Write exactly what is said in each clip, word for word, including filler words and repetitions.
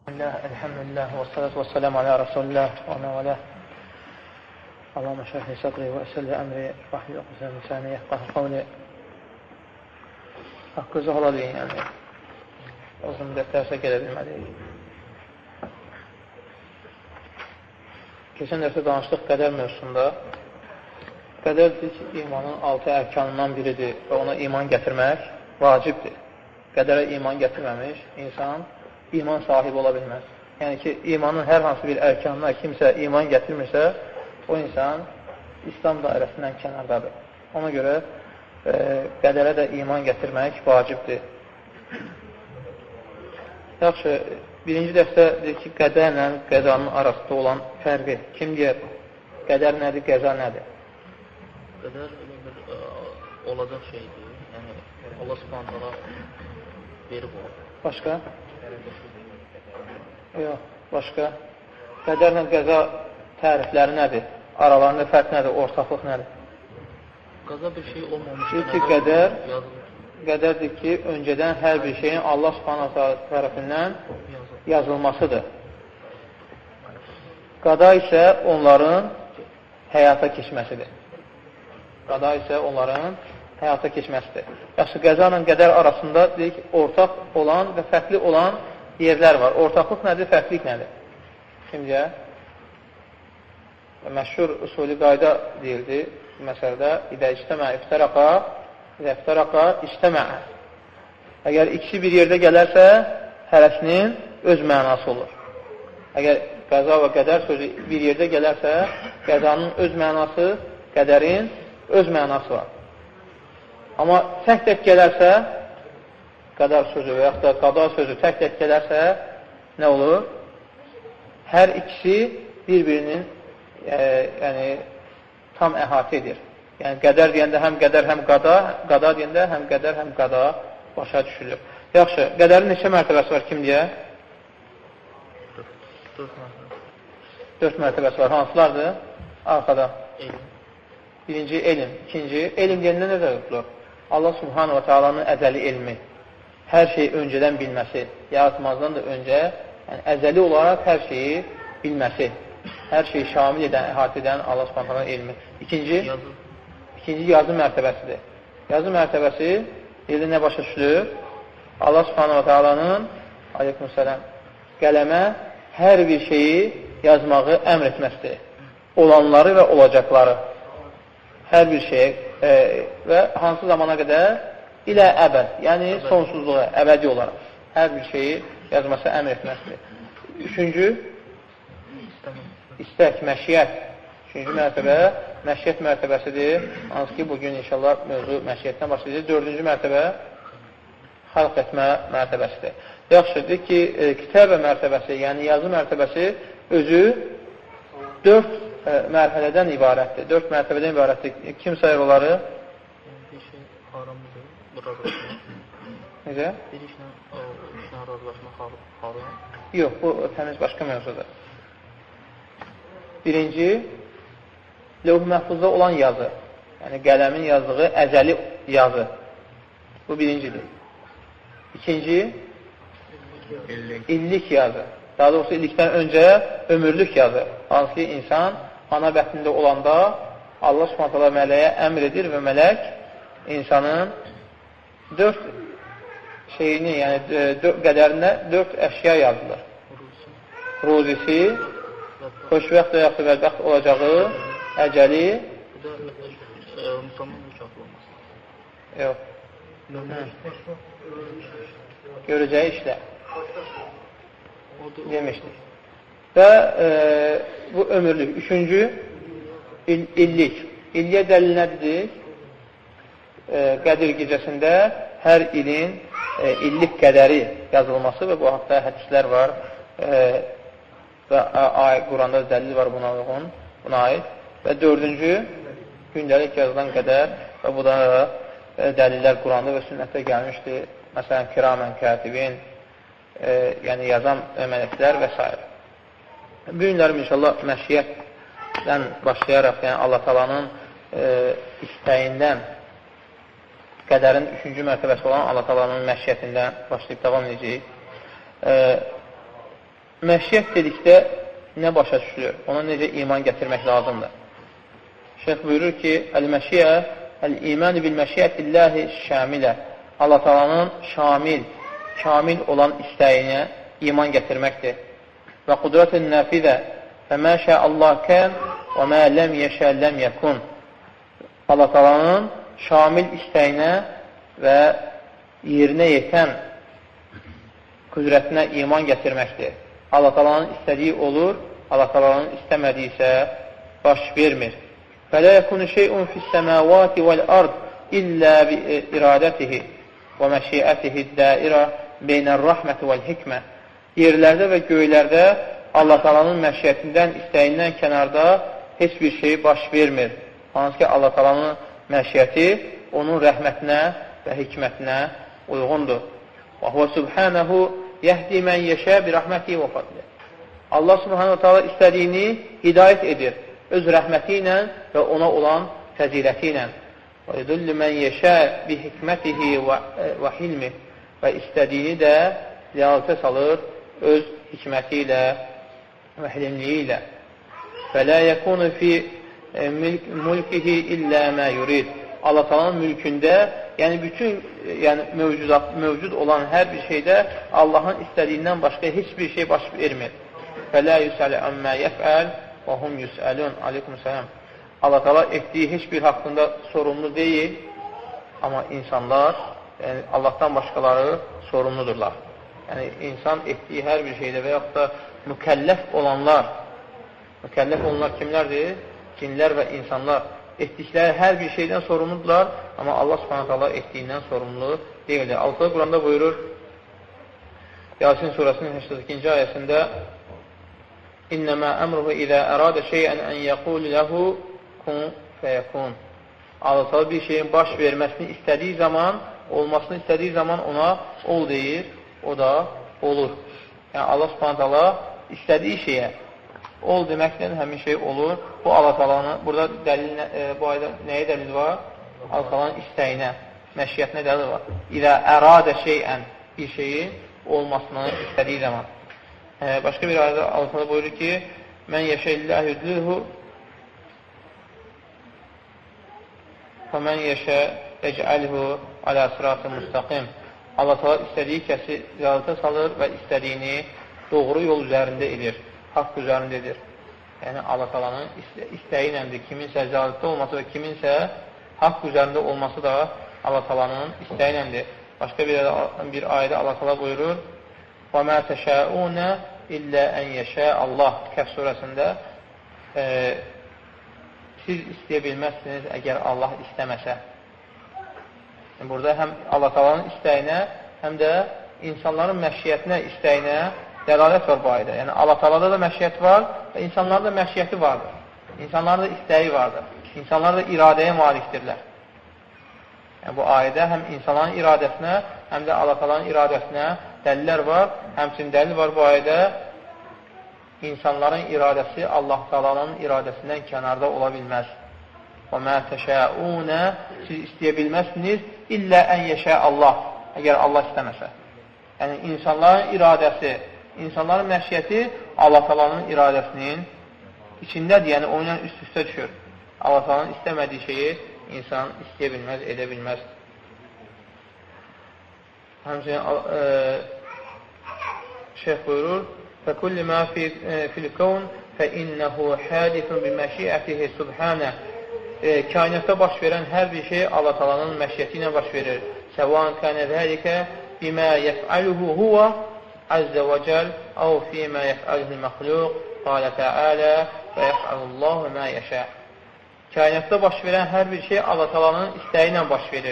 Elhamdülillah və salatu və selamu alə Rasulullah və nə vələ Allahümə şərhi sadri və əsəlli əmri vahli oxusan misani yəhqahı qavli haqqı zohla deyin, yəni uzun müddət dərsə gələ bilməliyik. Keçən dərsdə danışdıq qədər mövzusunda. Qədər ki, imanın altı ərkanından biridir və ona iman gətirmək vacibdir. Qədərə iman gətirməmiş insan iman sahibi ola bilməz. Yəni ki, imanın hər hansı bir ərkanına kimsə iman gətirmirsə, o insan İslam dairəsindən kənardadır. Ona görə e, qədərə də iman gətirmək vacibdir. Yaxşı, birinci dərsdə deyir ki, qədərlə qəzanın arasında olan fərqi kim deyər? Qədər nədir, qəza nədir? Qədər bir ə, olacaq şeydir. Yəni, Allah subhanətələ verib olur. Başqa? Yox, başqa. Qədərlə qəza tərifləri nədir? Aralarında fərq nədir? Ortaqlıq nədir? Qəza bir şey olmamış. Deyir ki, qədər, qədərdir ki, öncədən hər bir şeyin Allah subhanətələ tərəfindən yazılmasıdır. Qada isə onların həyata keçməsidir. Qada isə onların həyata keçməsidir. Yaxşı, qəza ilə qədər arasında deyik, ortaq olan və fərqli olan yerlər var. Ortaqlıq nədir, fərqlik nədir? Kimcə? Məşhur usulü qayda deyildi məsələdə. İdə iştəmə, iftəraqa, idə iftəraqa, iştəmə. Əgər ikisi bir yerdə gələrsə, hərəsinin öz mənası olur. Əgər qəza və qədər sözü bir yerdə gələrsə, qəzanın öz mənası, qədərin öz mənası var. Amma tək-tək gələrsə, qədər sözü və yaxud da qada sözü tək-tək gələrsə, nə olur? Hər ikisi bir-birinin e, yəni, tam əhatə edir. Yəni, qədər deyəndə həm qədər, həm qada, qada deyəndə həm qədər, həm qada başa düşülür. Yaxşı, qədərin neçə mərtəbəsi var, kim deyə? Dörd mərtəbəsi var. Hansılardır? Arxada. Elm. Birinci, elm. İkinci, elm deyəndə nə də tutulur? Allah subhanahu wa ta'alanın əzəli elmi. Hər şeyi öncədən bilməsi. Yaratmazdan da öncə, yəni əzəli olaraq hər şeyi bilməsi. Hər şeyi şamil edən, əhatə edən Allah subhanahu wa ta'alanın elmi. İkinci, yazı. İkinci yazı mərtəbəsidir. Yazı mərtəbəsi yerdə nə başa düşülür? Allah subhanahu wa ta'alanın aleykümsələm, qələmə hər bir şeyi yazmağı əmr etməsidir. Olanları və olacaqları. Hər bir şeyə e, və hansı zamana qədər? İlə əbəd, yəni sonsuzluğa, əbədi olaraq. Hər bir şeyi yazması əmr etməsidir. Üçüncü, istək, məşiyyət. Üçüncü mərtəbə, məşiyyət mərtəbəsidir. Hansı ki, bugün inşallah mövzu məşiyyətdən başlayacaq. Dördüncü mərtəbə, xalq etmə mərtəbəsidir. Yaxşıdır ki, e, kitəbə mərtəbəsi, yəni yazı mərtəbəsi özü dörd e, mərhələdən ibarətdir. Dörd mərtəbədən ibarətdir. Kim sayır onları? Bir şey haramdır, bu razılaşma. Necə? Bir işlə, o işlə razılaşma haram. Yox, bu təmiz başqa mövzudur. Birinci, levh-i məhfuzda olan yazı. Yəni, qələmin yazdığı əzəli yazı. Bu birincidir. İkinci, illik, illik yazı. Daha doğrusu illikdən öncə ömürlük yazı. Hansı ki, insan ana bətnində olanda Allah subhanahu ta'ala mələyə əmr edir və mələk insanın dörd şeyini, yəni dörd qədərində dörd əşya yazılır. Ruzisi, xoşbəxt və yaxud bədbəxt olacağı, əcəli, musamman mükafı olması. Yox. Görəcəyi işlər. Demişdik. Və e, bu ömürlük. Üçüncü, il, illik. İlliyə dəlil nədir? E, Qədir gecəsində hər ilin e, illik qədəri yazılması və bu haqda hədislər var e, və Quranda dəlil var buna uyğun, buna aid. Və dördüncü, gündəlik yazılan qədər və bu da e, dəlillər Quranda və sünnətdə gəlmişdir. Məsələn, kiramən kətibin, e, yəni yazan mələklər və s. Bu günlərim inşallah məşiyyətdən başlayaraq, yəni Allah Taala'nın e, istəyindən qədərin üçüncü mərtəbəsi olan Allah Taala'nın məşiyyətindən başlayıb davam edəcəyik. E, məşiyyət dedikdə nə başa düşülür? Ona necə iman gətirmək lazımdır? Şeyh buyurur ki, Əl-məşiyyə, əl-iman bil-məşiyyətilləhi şamilə. Allah Taala'nın şamil, kamil olan istəyinə iman gətirməkdir. Və qudratun nafidə və mə şə Allah kən və mə ləm yeşə ləm yəkun. Allah Taala'nın şamil istəyinə və yerinə yetən qüdrətinə iman gətirməkdir. Allah Taala'nın istədiyi olur, Allah Taala'nın istəmədiyi isə baş vermir. Fələ yəkunu şey'un fis-səmavati vəl-ard illə bi iradətihi və məşiyyətihi dairə beynər-rəhməti vəl-hikmə. Yerlərdə və göylərdə Allah Taala'nın məşiyyətindən, istəyindən kənarda heç bir şey baş vermir. Hansı ki, Allah Taala'nın məşiyyəti onun rəhmətinə və hikmətinə uyğundur. Və huvə subhanəhu yəhdi mən yeşə bi rəhməti və fadli. Allah subhanahu taala istədiyini hidayət edir öz rəhməti ilə və ona olan fəziləti ilə. Və yudullu mən yeşə bi hikmətihi və hilmi. Və istədiyini də ziyaretə salır öz hikməti ilə və hilimliyi ilə. Fələ yəkunu fi mülkihi illə mə yurid. Allah Taala'nın mülkündə, yəni bütün yəni mövcudat, mövcud olan hər bir şeydə Allahın istədiyindən başqa heç bir şey baş vermir. Fələ yusələ əmmə yəfəl və hum yusəlun. Aleykumselam. Allah Taala etdiyi heç bir haqqında sorumlu deyil, amma insanlar, yəni Allahdan başqaları sorumludurlar. Yəni insan etdiyi hər bir şeydə və yaxud da mükəlləf olanlar, mükəlləf olanlar kimlərdir? Cinlər və insanlar. Etdikləri hər bir şeydən sorumludular, amma Allah Subhanahu taala etdiyindən sorumlu deyildir. Allah Quranda buyurur, Yasin surəsinin səksən ikinci ayəsində İnnəmə əmruhu izə əradə şeyən ən yəqul ləhu kun fəyəkun. Allah Taala bir şeyin baş verməsini istədiyi zaman, olmasını istədiyi zaman ona ol deyir, o da olur. Yəni Allah Subhanahu taala istədiyi şeyə ol deməklə həmin şey olur. Bu Allah Taala'nın burada dəlil e, bu ayda nəyə dəlil var? Allah Taala'nın istəyinə, məşiyyətinə dəlil var. İzə əradə şeyən bir şeyin olmasını istədiyi zaman. E, başqa bir ayda Allah Taala buyurur ki: "Mən yeşəillah yudluhu və mən yeşə ec'alhu alə sıratın müstəqim." Allah Taala istədiyi kəsi ziyarətə salır və istədiyini doğru yol üzərində edir. Haqq üzərindədir. Yəni Allah Taala'nın istəyi iləndir. Kiminsə ziyarətdə olması və kiminsə haqq üzərində olması da Allah Taala'nın istəyi iləndir. Başqa bir, bir ayədə Allah Taala buyurur: "Və mə təşəunə illə ən yeşə Allah." Kəhf surəsində e, siz istəyə bilməzsiniz əgər Allah istəməsə. Yəni, burada həm Allah Taala'nın istəyinə, həm də insanların məşiyyətinə, istəyinə dəlalət var bu ayda. Yəni Allah Taala'da da məşiyyət var və insanlarda da məşiyyəti vardır. İnsanlarda da istəyi vardır. İnsanlar da iradəyə malikdirlər. Yəni bu ayədə həm insanların iradəsinə, həm də Allah Taala'nın iradəsinə dəlillər var. Həmçinin dəlil var bu ayədə insanların iradəsi Allah Taala'nın iradəsindən kənarda ola bilməz. Və mə təşəunə siz istəyə bilməzsiniz illə ən yeşə Allah. Əgər Allah istəməsə. Yəni insanların iradəsi, İnsanların məşiyyəti Allah Taala'nın iradəsinin içindədir, yəni onunla üst-üstə düşür. Allah Taala'nın istəmədiyi şeyi insan istəyə bilməz, edə bilməz. Həmçinin e, şeyh buyurur: فَكُلِّ مَا فِي الْكَوْنِ فَإِنَّهُ حَادِثٌ بِمَشِيئَتِهِ سُبْحَانَهُ. Kainatda baş verən hər bir şey Allah Taala'nın məşiyyəti ilə baş verir. سَوَاءً كَانَ ذَلِكَ بِمَا يَفْعَلُهُ هُوَ عز وجل أو فيما يفعله المخلوق قال تعالى ويفعل الله ما يشاء. Kainatda baş verən hər bir şey Allah Taala'nın istəyi ilə baş verir.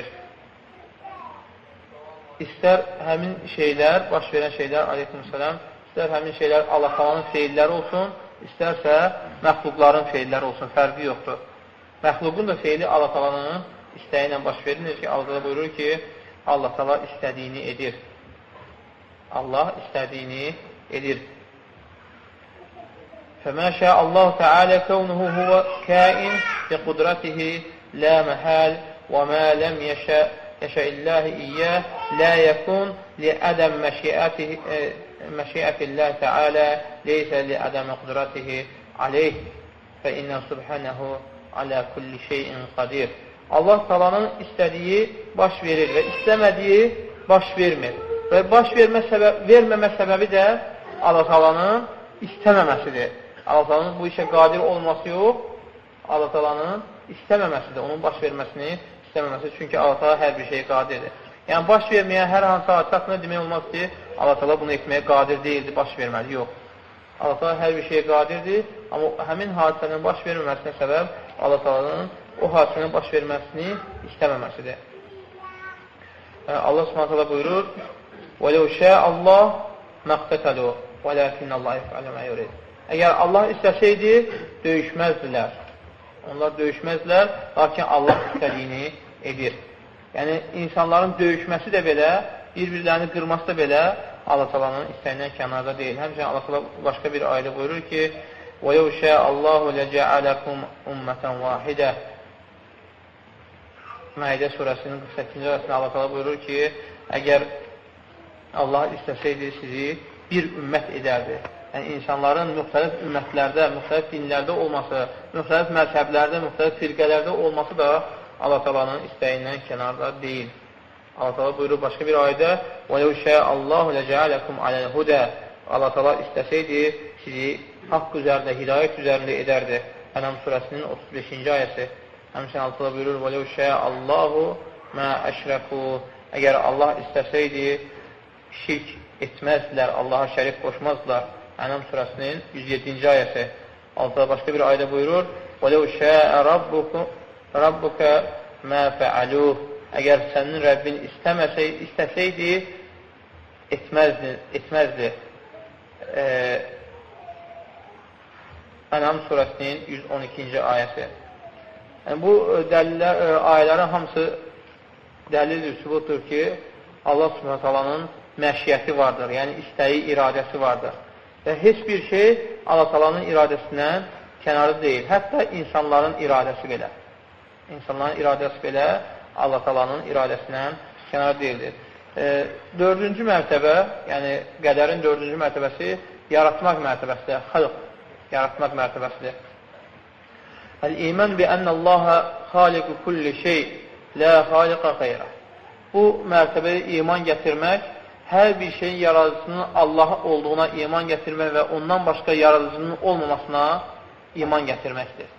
İstər həmin şeylər, baş verən şeylər, aleyhissalam, istər həmin şeylər Allah Taala'nın feilləri olsun, istərsə məxluqların feilləri olsun, fərqi yoxdur. Məxluqun da feili Allah Taala'nın istəyi ilə baş verir ki, Allah buyurur ki, Allah Taala istədiyini edir. Allah istədiyini edir. فَمَا شَاءَ اللّٰهُ تَعَالَى كَوْنُهُ هُوَ كَائِنْ بِقُدْرَتِهِ لَا مَحَالٍ وَمَا لَمْ يَشَأْ يَشَأِ اللّٰهِ إِيَّاهُ لَا يَكُونْ لِعَدَمْ məşiyyətilləh təalə leysə li ədəmə qudratihi aleyh fə innə subhanəhu alə kulli şeyin qadir. Allah talanın istədiyi baş verir və istəmədiyi baş vermir. Və baş vermə səbəb, verməmə səbəbi də Allah talanın istəməməsidir. Allah talanın bu işə qadir olması yox, Allah talanın istəməməsidir. Onun baş verməsini istəməməsi. Çünki Allah taala hər bir şey qadirdir. Yəni, baş verməyə hər hansı hadisəsində demək olmaz ki, Allah taala bunu etməyə qadir deyildir, baş verməli. Yox. Allah taala hər bir şey qadirdir, amma həmin hadisənin baş verməməsinə səbəb Allah taalanın o hadisənin baş verməsini istəməməsidir. Allah Subhanahu taala buyurur: وَلَوْ شَاءَ اللّٰهُ مَقْتَتَلُوا وَلَكِنَّ اللّٰهَ يَفْعَلُ مَا يُرِيدُ. Əgər Allah istəsəydi, döyüşməzdilər. Onlar döyüşməzdilər, lakin Allah istədiyini edir. Yəni, insanların döyüşməsi də belə, bir-birlərini qırması da belə Allah Taala'nın istəyindən kənarda deyil. Həmçinin Allah Taala başqa bir ayədə buyurur ki: وَلَوْ شَاءَ اللّٰهُ لَجَعَلَكُمْ أُمَّةً وَاحِدَةً. Məidə surəsinin qırx səkkizinci ayəsində Allah Taala buyurur ki, əgər Allah istəsəydi sizi bir ümmət edərdi. Yəni, insanların müxtəlif ümmətlərdə, müxtəlif dinlərdə olması, müxtəlif məzhəblərdə, müxtəlif firqələrdə olması da Allah Taala'nın istəyindən kənarda deyil. Allah Taala buyurur başqa bir ayədə: وَلَوْ شَاءَ اللّٰهُ لَجَعَلَكُمْ عَلَى الْهُدَى. Allah Taala istəsəydi sizi haqq üzərində, hidayət üzərində edərdi. Ənam surəsinin otuz beşinci ayəsi. Həmçinin Allah Taala buyurur: وَلَوْ شَاءَ اللّٰهُ مَا أَشْرَكُوا. Əgər Allah istəsəydi şirk etməzdilər, Allaha şərik qoşmazdılar. Ənam surəsinin yüz yeddinci ayəsi. Allah Taala başqa bir ayədə buyurur: وَلَوْ شَاءَ رَبُّكَ مَا فَعَلُوهُ. Əgər sənin Rəbbin istəməsəydi, istəsəydi etməzdi. etməzdi. Ee, Ənam surəsinin yüz on ikinci ayəsi. Yəni, bu dəlillər, ayələrin hamısı dəlildir, sübutdur ki, Allah Subhanahu Taala'nın məşiyyəti vardır, yəni istəyi, iradəsi vardır. Və heç bir şey Allah Taala'nın iradəsindən kənarı deyil. Hətta insanların iradəsi belə. İnsanların iradəsi belə Allah Taala'nın iradəsindən kənarı deyildir. E, dördüncü mərtəbə, yəni qədərin dördüncü mərtəbəsi yaratmaq mərtəbəsidir, xalq, yaratmaq mərtəbəsidir. Əl-iman bi ənəllaha xaliqu kulli şey, la xaliqa xeyrə. Bu mərtəbəyə iman gətirmək, hər bir şeyin yaradıcısının Allah olduğuna iman gətirmək və ondan başqa yaradıcının olmamasına iman gətirməkdir.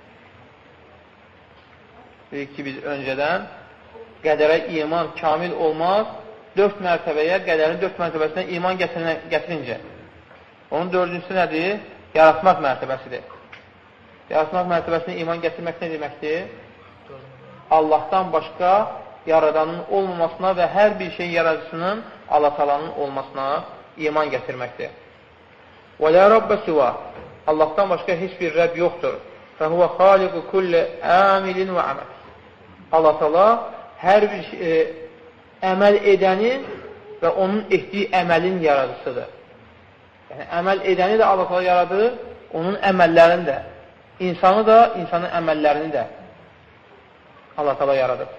Deyik ki, biz öncədən qədərə iman kamil olmaz, dörd mərtəbəyə, qədərin dörd mərtəbəsinə iman gətirincə. Onun dördüncüsü nədir? Yaratmaq mərtəbəsidir. Yaratmaq mərtəbəsinə iman gətirmək nə deməkdir? Allahdan başqa yaradanın olmamasına və hər bir şeyin yaradıcısının Allah Taala'nın olmasına iman gətirməkdir. Və la rabbə siva. Allahdan başqa heç bir Rəbb yoxdur. Fəhuvə xaliqu kulli əmilin və əməl. Allah Taala hər bir e, əməl edənin və onun etdiyi əməlin yaradıcısıdır. Yəni, əməl edəni də Allah Taala yaradır, onun əməllərini də, insanı da, insanın əməllərini də Allah Taala yaradır.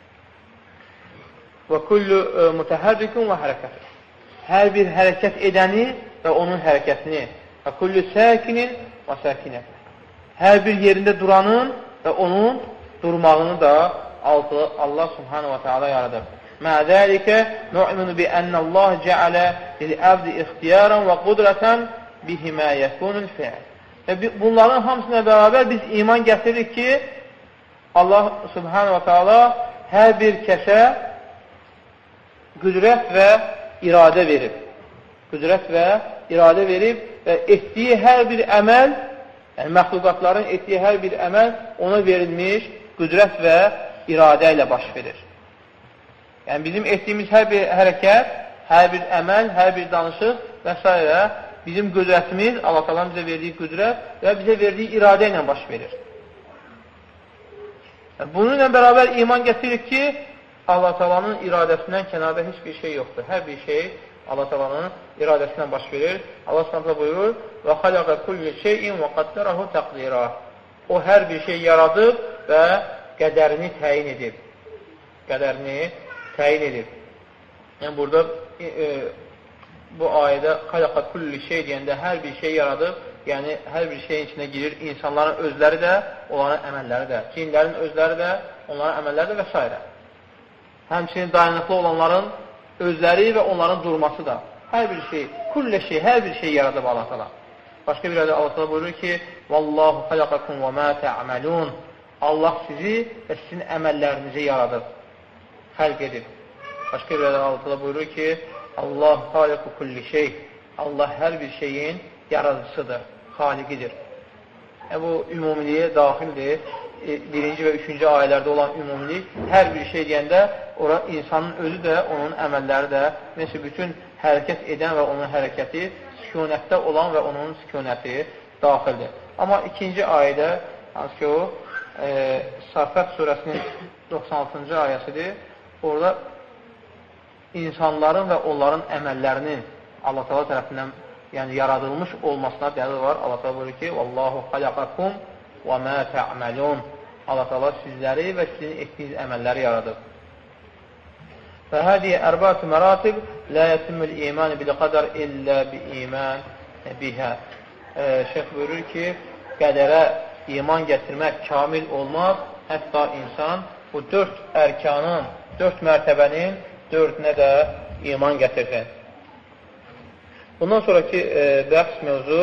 Və kullu mütəhərrikun və hərəkət. Hər bir hərəkət edəni və onun hərəkətini. Və kullu səkinin və səkinət. Hər bir yerində duranın və onun durmağını da Allah Subhanahu wa Taala yaradır. Mə zəlikə nu'minu bi ənəlləh cəalə lil-əbdi ixtiyarən və qudratan bihimə yəkunul fi'l. Və bunların hamısına bərabər biz iman gətiririk ki, Allah Subhanahu wa Taala hər bir kəsə qüdrət və iradə verib. Qüdrət və iradə verib və etdiyi hər bir əməl, yəni məxluqatların etdiyi hər bir əməl ona verilmiş qüdrət və iradə ilə baş verir. Yəni bizim etdiyimiz hər bir hərəkət, hər bir əməl, hər bir danışıq və s. bizim qüdrətimiz, Allah Taala'nın bizə verdiyi qüdrət və bizə verdiyi iradə ilə baş verir. Yəni, bununla bərabər iman gətiririk ki, Allah Taala'nın iradəsindən kənarda heç bir şey yoxdur. Hər bir şey Allah Taala'nın iradəsindən baş verir. Allah Subhanahu buyurur: "Və xalaqa kulli şeyin və qaddarahu təqdira." O hər bir şey yaradıb və qədərini təyin edib. Qədərini təyin edib. Yəni burada e, e, bu ayədə xələqə kulli şey deyəndə hər bir şey yaradıb, yəni hər bir şeyin içində girir insanların özləri də, onların əməlləri də, cinlərin özləri də, onların əməlləri də və s. Həmçinin dayanıqlı olanların özləri və onların durması da. Hər bir şey, kulli şey, hər bir şey yaradıb Allah təala. Başqa bir ayədə Allah təala buyurur ki: "Vallahu xalaqakum və ma ta'malun." Allah sizi və sizin əməllərinizi yaradıb, xəlq edib. Başqa bir ayədə Allah təala buyurur ki: "Allah xaliqu kulli şey." Allah hər bir şeyin yaradıcısıdır, xaliqidir. E, bu ümumiliyə daxildir. E, birinci və üçüncü ayələrdə olan ümumilik, hər bir şey deyəndə, ora insanın özü də, onun əməlləri də, nəsə bütün hərəkət edən və onun hərəkəti, sükunətdə olan və onun sükunəti daxildir. Amma ikinci ayədə, hansı ki o, e, Safət surəsinin doxsan altıncı ayəsidir, orada insanların və onların əməllərinin Allah təala tərəfindən yəni yaradılmış olmasına dəlil var. Allah təala buyurur ki: "Vallahu xalaqakum və ma ta'malun." Allah təala sizləri və sizin etdiyiniz əməlləri yaradıb. Və hadiyə ərba'atu məratib la yetimul iman bil qadar illə bi iman biha. Şeyx buyurur ki, qədərə iman gətirmək kamil olmaz, hətta insan bu dörd ərkanın, dörd mərtəbənin dördünə də iman gətirsin. Bundan sonraki e, bəhs mövzu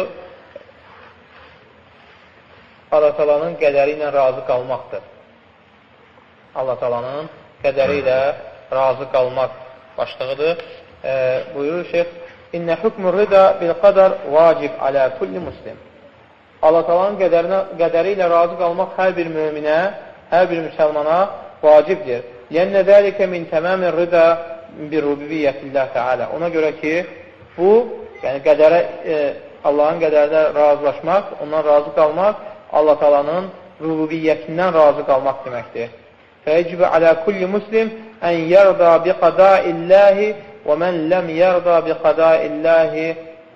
Allah Taala'nın qədəri ilə razı qalmaqdır. Allah Taala'nın qədəri ilə razı qalmaq başlığıdır. E, buyurur şeyx: "İnnə hukmur rida bil qadar vacib alə kulli muslim." Allah Taala'nın qədəri ilə razı qalmaq hər bir möminə, hər bir müsəlmana vacibdir. Yənnə zəlikə min təməmin rida bi rububiyyətillah Teala. Ona görə ki, bu, yəni qədərə, e, Allahın qədərinə razılaşmaq, ondan razı qalmaq, Allah Taala'nın rububiyyətindən razı qalmaq deməkdir. Fəyəcibə alə kulli muslim ən yərda bi qadaillahi və mən ləm yərda bi qadaillahi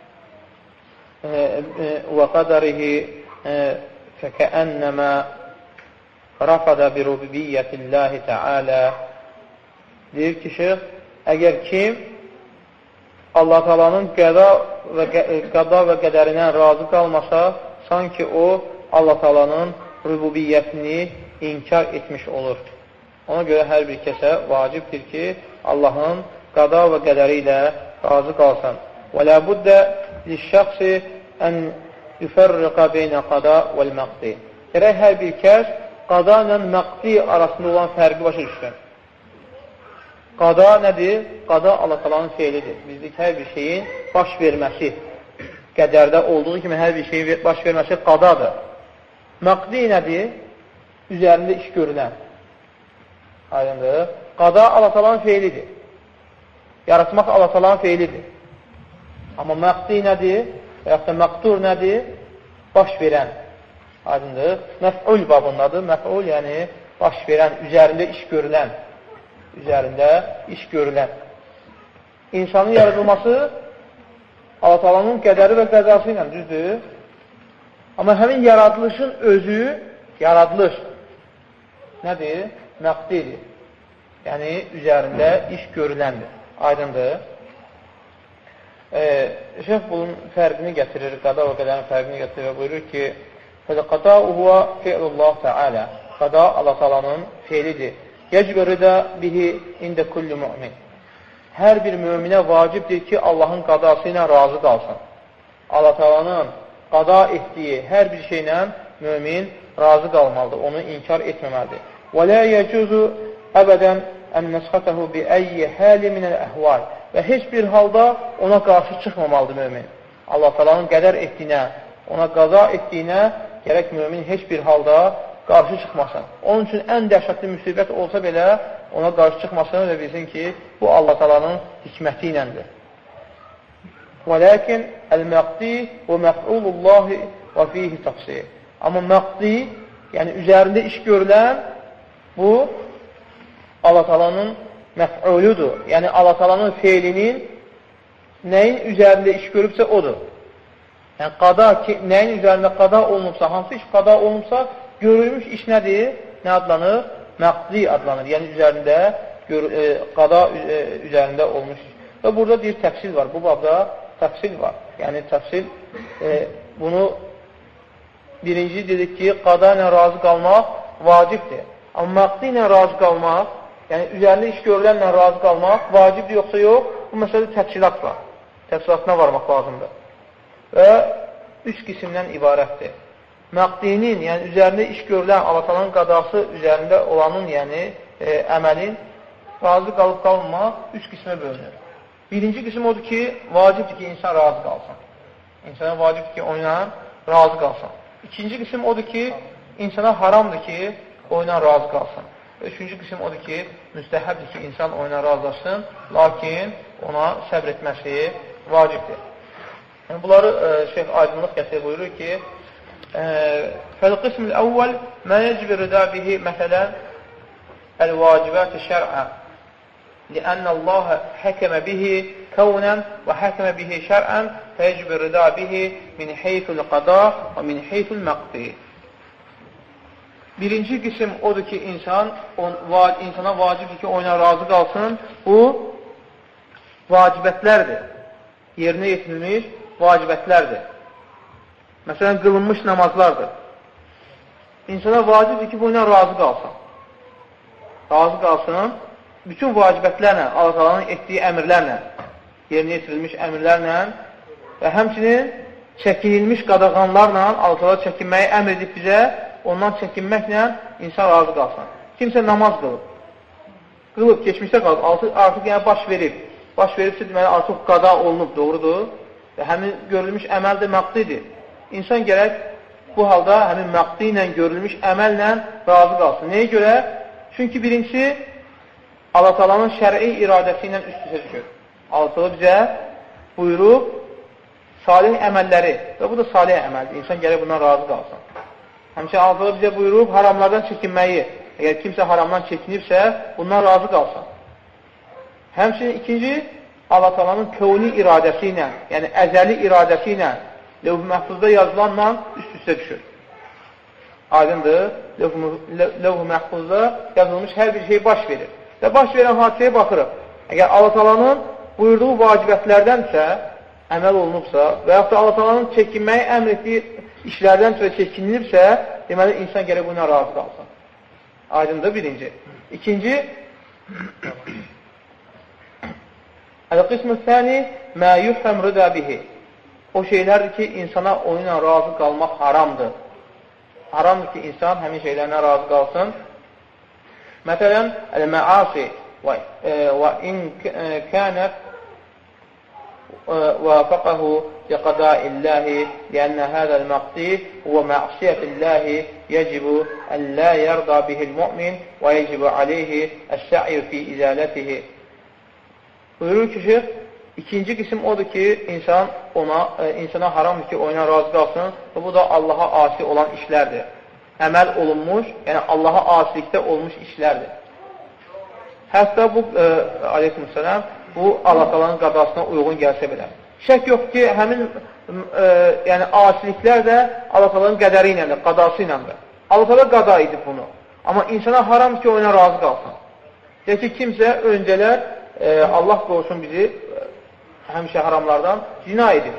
və qədərihi fəkəənnəmə rafada bi rububiyyətillahi Teala. Deyir ki, şeyx, əgər kim Allah Taala'nın qəda və, qəda və qədərindən razı qalmasa, sanki o Allah Taala'nın rububiyyətini inkar etmiş olur. Ona görə hər bir kəsə vacibdir ki, Allahın qəda və qədəri ilə razı qalsın. Və la buddə liş-şəxsi ən yüfərriqə beynə qada vəl-məqdi. Gərək hər bir kəs qada ilə məqdi arasında olan fərqi başa düşsün. Qada nədir? Qada Allah Taala'nın feilidir. Bizlik hər bir şeyin baş verməsi, qədərdə olduğu kimi hər bir şeyin baş verməsi qadadır. Məqdi nədir? Üzərində iş görülən. Aydındır. Qada Allah Taala'nın feilidir. Yaratmaq Allah Taala'nın feilidir. Amma məqdi nədir? Və yaxud da məqdur nədir? Baş verən. Aydındır. Məf'ul babındadır. Məf'ul yəni baş verən, üzərində iş görülən. Üzərində iş görülən. İnsanın yaradılması Allah Taala'nın qədəri və qəzası ilə düzdür. Amma həmin yaradılışın özü, yaradılış nədir? Məqdidir. Yəni, üzərində iş görüləndir. Aydındır. E, Şeyx bunun fərqini gətirir, qada və qədərin fərqini gətirir və buyurur ki, فَلَقَدَاءُ هُوَ فِعْلُ اللّٰهِ تَعَالَى. Qada Allah Taala'nın feilidir. يَجْبَ رِدَى بِهِ اِنْدَ كُلِّ مُؤْمِنٍ. Hər bir möminə vacibdir ki, Allahın qadası ilə razı qalsın. Allah Taala'nın qada etdiyi hər bir şeylə mömin razı qalmalıdır, onu inkar etməməlidir. وَلَا يَجُزُ əbədən ən nəsxətəhu bi-əyyi həli minəl əhval. Və heç bir halda ona qarşı çıxmamalıdır mömin. Allah Taala'nın qədər etdiyinə, ona qaza etdiyinə gərək mömin heç bir halda qarşı çıxmasın. Onun üçün ən dəhşətli müsibət olsa belə ona qarşı çıxmasın və bilsin ki, bu Allah Taala'nın hikməti iləndir. وَلَكِنْ الْمَقْدِي وَمَفْعُولُ اللّٰهِ وَفِيهِ تَقْسِيرِ. Amma məqdi, yəni üzərində iş görülən, bu Allah Taala'nın məf'uludur. Yəni Allah Taala'nın feilinin nəyin üzərində iş görübsə odur. Yəni qada ki, nəyin üzərində qada olunubsa, hansı iş qada olunubsa, görülmüş iş nədir? Nə adlanır? Məqdi adlanır. Yəni üzərində gör, e, qada e, üzərində olmuş Və burada bir təfsil var. Bu babda təfsil var. Yəni təfsil e, bunu birinci dedik ki, qada ilə razı qalmaq vacibdir. Amma məqdi ilə razı qalmaq, yəni üzərində iş görülənlə razı qalmaq vacibdir yoxsa yox, bu məsələdə təfsilat var. Təfsilatına varmaq lazımdır. Və üç qismdən ibarətdir. Məqdinin, yəni üzərində iş görülən Allah-Taala'nın qadası üzərində olanın, yəni e, əməlin razı qalıb qalmamaq üç qismə bölünür. Birinci qism odur ki, vacibdir ki, insan razı qalsın. İnsana vacibdir ki, oyuna razı qalsın. İkinci qism odur ki, insana haramdır ki, oyuna razı qalsın. Üçüncü qism odur ki, müstəhəbdir ki, insan oyuna razılaşsın, lakin ona səbr etməsi vacibdir. Yəni, bunları e, şeyh aydınlıq gətirib buyurur ki, فالقسم الأول ما يجب الرضا به مثلا الواجبات شرعا لأن الله حكم به كونا وحكم به شرعا فيجب الرضا به من حيث القضاء ومن حيث المقضي. Birinci qism odur ki, insan on, va, insana vacibdir ki, oyuna razı qalsın. Bu vacibətlərdir. Yerinə yetirilmiş vacibətlərdir. Məsələn, qılınmış namazlardır. İnsana vacibdir ki, bu ilə razı qalsın. Razı qalsın, bütün vacibətlərlə, Allah-Taala'nın etdiyi əmirlərlə, yerinə yetirilmiş əmirlərlə və həmçinin çəkinilmiş qadağanlarla Allah-Taala çəkinməyi əmr edib bizə, ondan çəkinməklə insan razı qalsın. Kimsə namaz qılıb, qılıb, geçmişdə qalıb, artıq yəni baş verib, baş veribsə, deməli, artıq qada olunub, doğrudur və həmin görülmüş əməl də məqdidir. İnsan gərək bu halda həmin məqdi ilə görülmüş əməllə razı qalsın. Nəyə görə? Çünki birincisi, Allah-Taala'nın şəri iradəsi ilə üst-üstə düşür. Allah-Taala bizə buyurub, salih əməlləri və bu da salih əməldir. İnsan gərək bundan razı qalsın. Həmçinin Allah-Taala bizə buyurub, haramlardan çəkinməyi. Əgər kimsə haramdan çəkinibsə, bundan razı qalsın. Həmçinin ikinci, Allah-Taala'nın kövni iradəsi ilə, yəni əzəli iradəsi ilə Levh-i Məhfuzda yazılanla üst-üstə düşür. Aydındır, Levh-i Məhfuzda yazılmış hər bir şey baş verir. Və baş verən hadisəyə baxırıq. Əgər Allah-Taala'nın buyurduğu vacibətlərdənsə, əməl olunubsa və yaxud da Allah-Taala'nın çəkinməyi əmr etdiyi işlərdən sonra çəkinilibsə, deməli, insan gərək buna razı qalsın. Aydındır, birinci. İkinci, Əl-qismü səni mə yuhrəm rıda bihi. O şeylərdir ki, insana onunla razı qalmaq haramdır. Haramdır ki, insan həmin şeylərlə razı qalsın. Məsələn, əl-məasi və in kənət وافقه لقضاء الله لأن هذا المقصود هو معصية الله يجب أن لا يرضى به المؤمن ويجب عليه السعي في إزالته. Buyurur ki, şeyh, ikinci qism odur ki, insan ona, e, insana haramdır ki, oyuna razı qalsın və bu da Allaha asi olan işlərdir. Əməl olunmuş, yəni Allaha asilikdə olmuş işlərdir. Hətta bu, e, aleyhisselam, bu Allah-Taala'nın qadasına uyğun gəlsə belə. Şək yox ki, həmin e, yəni asiliklər də Allah-Taala'nın qədəri iləndir, qadası iləndir. Allah-Taala qada edib bunu. Amma insana haram ki, oyuna razı qalsın. Deyək ki, kimsə öncələr e, Allah qorusun bizi həmişə haramlardan zina edir.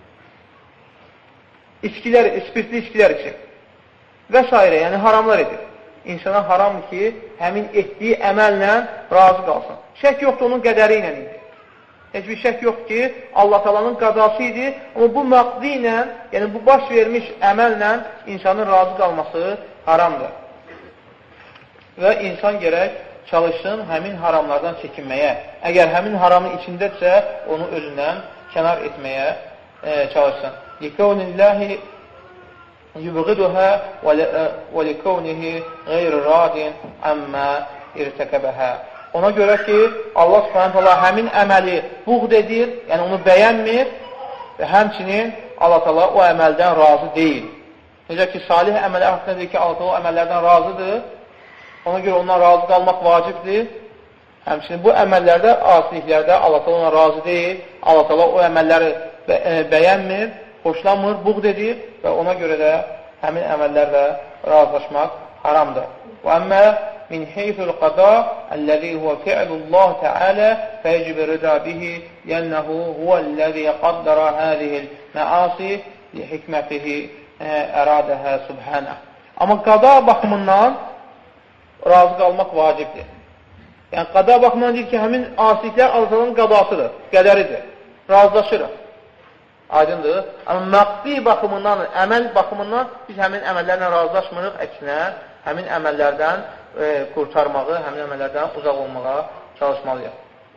İçkilər, spirtli içkilər için və s. yəni haramlar edir. İnsana haramdır ki, həmin etdiyi əməllə razı qalsın. Şək yoxdur, onun qədəri ilə idi. Heç bir şək yox ki, Allah-Taala'nın qadası idi, amma bu məqdi ilə, yəni bu baş vermiş əməllə insanın razı qalması haramdır. Və insan gərək çalışsın həmin haramlardan çəkinməyə. Əgər həmin haramın içindədirsə, onu özündən kənar etməyə e, çalışsın. Likəvnillahi yubğiduhə və likəvnihi qeyri radin əmmə irtəkəbəhə. Ona görə ki, Allah subhanət Allah həmin əməli buğd edir, yəni onu bəyənmir və həmçinin Allah Allah o əməldən razı deyil. Necə ki, salih əmələ haqqında deyir ki, Allah o əməllərdən razıdır. Ona görə ondan razı qalmaq vacibdir. Həmçinin bu əməllərdə, asiliklərdə Allah ona razı deyil. Allah o əməlləri bəyənmir, xoşlanmır, buğd edir və ona görə də həmin əməllərlə razılaşmaq haramdır. Və əmmə min heyful qada əlləzi huvə fi'lullah Teala fəyəcib rıda bihi yənəhu huvəl-ləzi qaddara hədihil məasi li hikmətihi ərədəhə subhanə. Amma qada baxımından razı qalmaq vacibdir. Yəni, qada baxımından deyir ki, həmin asiliklər Allah-Taala'nın qadasıdır, qədəridir. Razılaşırıq. Aydındır. Amma məqdi baxımından, əməl baxımından biz həmin əməllərlə razılaşmırıq. Əksinə, həmin əməllərdən e, qurtarmağı, həmin əməllərdən uzaq olmağa çalışmalıyıq.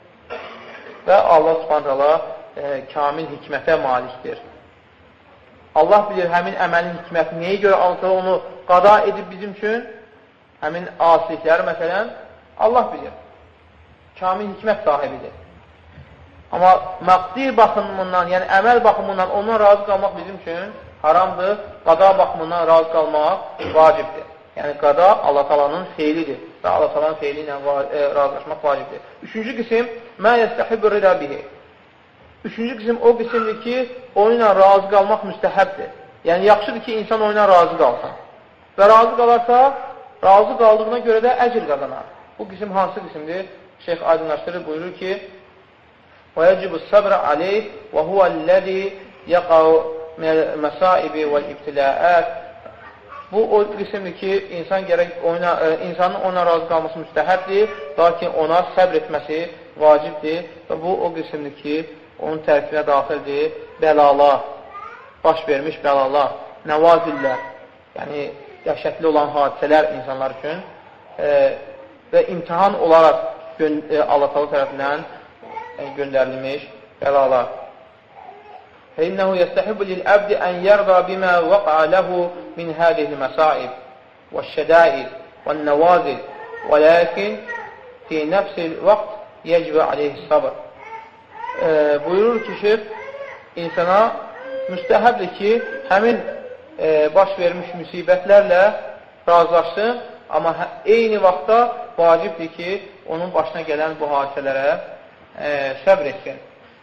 Və Allah Subhanahu taala e, kamil hikmətə malikdir. Allah bilir həmin əməlin hikmətini, nəyə görə Allah onu qada edib bizim üçün, həmin asilikləri məsələn, Allah bilir. Kamil hikmət sahibidir. Amma məqdi baxımından, yəni əməl baxımından ondan razı qalmaq bizim üçün haramdır. Qada baxımından razı qalmaq vacibdir. Yəni, qada Allah Taala'nın feilidir və Allah Taala'nın feili ilə razılaşmaq vacibdir. Üçüncü qism, mə yəstəhibbu rida bihi. Üçüncü qism o qismdir ki, onunla razı qalmaq müstəhəbdir. Yəni, yaxşıdır ki, insan onunla razı qalsın. Və razı qalarsa, razı qaldığına görə də əcr qazanar. Bu qism hansı qismdir? Şeyx aydınlaşdırır, buyurur ki, وَيَجِبُ الصَّبْرَ عَلَيْهِ وَهُوَ الَّذِي يَقَعُ مِنَ الْمَسَائِبِ وَالْاِبْتِلَاءَاتِ. Bu o qismdir ki, insan gərək ona, insanın ona razı qalması müstəhəbdir, lakin ona səbr etməsi vacibdir və bu o qismdir ki, onun tərkibinə daxildir bəlalar, baş vermiş bəlalar, nəvazillər, yəni dəhşətli olan hadisələr insanlar üçün e, və imtihan olaraq e, Allah Taala tərəfindən e, göndərilmiş bəlalar. فَإِنَّهُ يَسْتَحِبُّ لِلْأَبْدِ أَنْ يَرْضَى بِمَا وَقَعَ لَهُ مِنْ هَذِهِ الْمَصَائِبِ وَالشَّدَائِدِ وَالنَّوَازِلِ وَلَكِنْ فِي نَفْسِ الْوَقْتِ يَجِبُ عَلَيْهِ الصَّبْرِ. E, buyurur ki, şeyh, insana müstəhəbdir ki, həmin e, baş vermiş müsibətlərlə razılaşsın, amma eyni vaxtda vacibdir ki, onun başına gələn bu hadisələrə e, səbr etsin.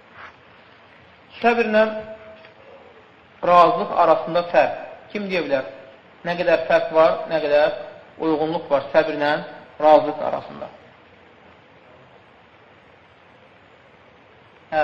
Səbirlə razılıq arasında fərq. Kim deyə bilər? Nə qədər fərq var, nə qədər uyğunluq var səbirlə razılıq arasında. Hə.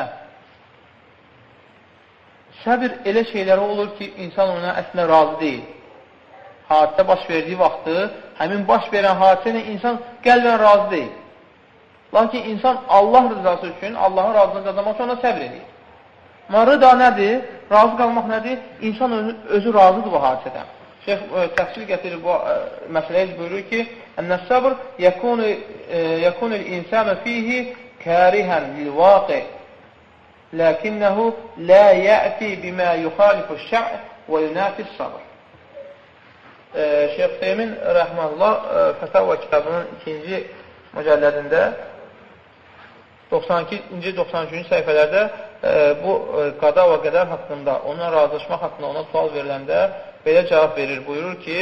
Səbir elə şeylərə olur ki, insan ona əslində razı deyil. Hadisə baş verdiyi vaxtı, həmin baş verən hadisə ilə insan qəlbən razı deyil. Lakin insan Allah rızası üçün, Allahın razılığını qazanmaq üçün ona səbr edir. Amma rıda nədir? Razı qalmaq nədir? İnsan özü, özü razıdır bu hadisədən. Şeyh e, təfsir gətirir bu e, məsələyə buyurur ki, ənnə səbr yəkunul insana fihi kərihən lil-vaqi lakinnehu la ya'ti bima yukhalifu şər' və yunafis sabr. Şeyh Hüseymin rəhməhullah Fətavva kitabının ikinci mücəllədində doxsan ikinci doxsan üçüncü səhifələrdə e, bu e, qada və qədər haqqında, ona razılaşmaq haqqında ona sual veriləndə belə cavab verir. Buyurur ki,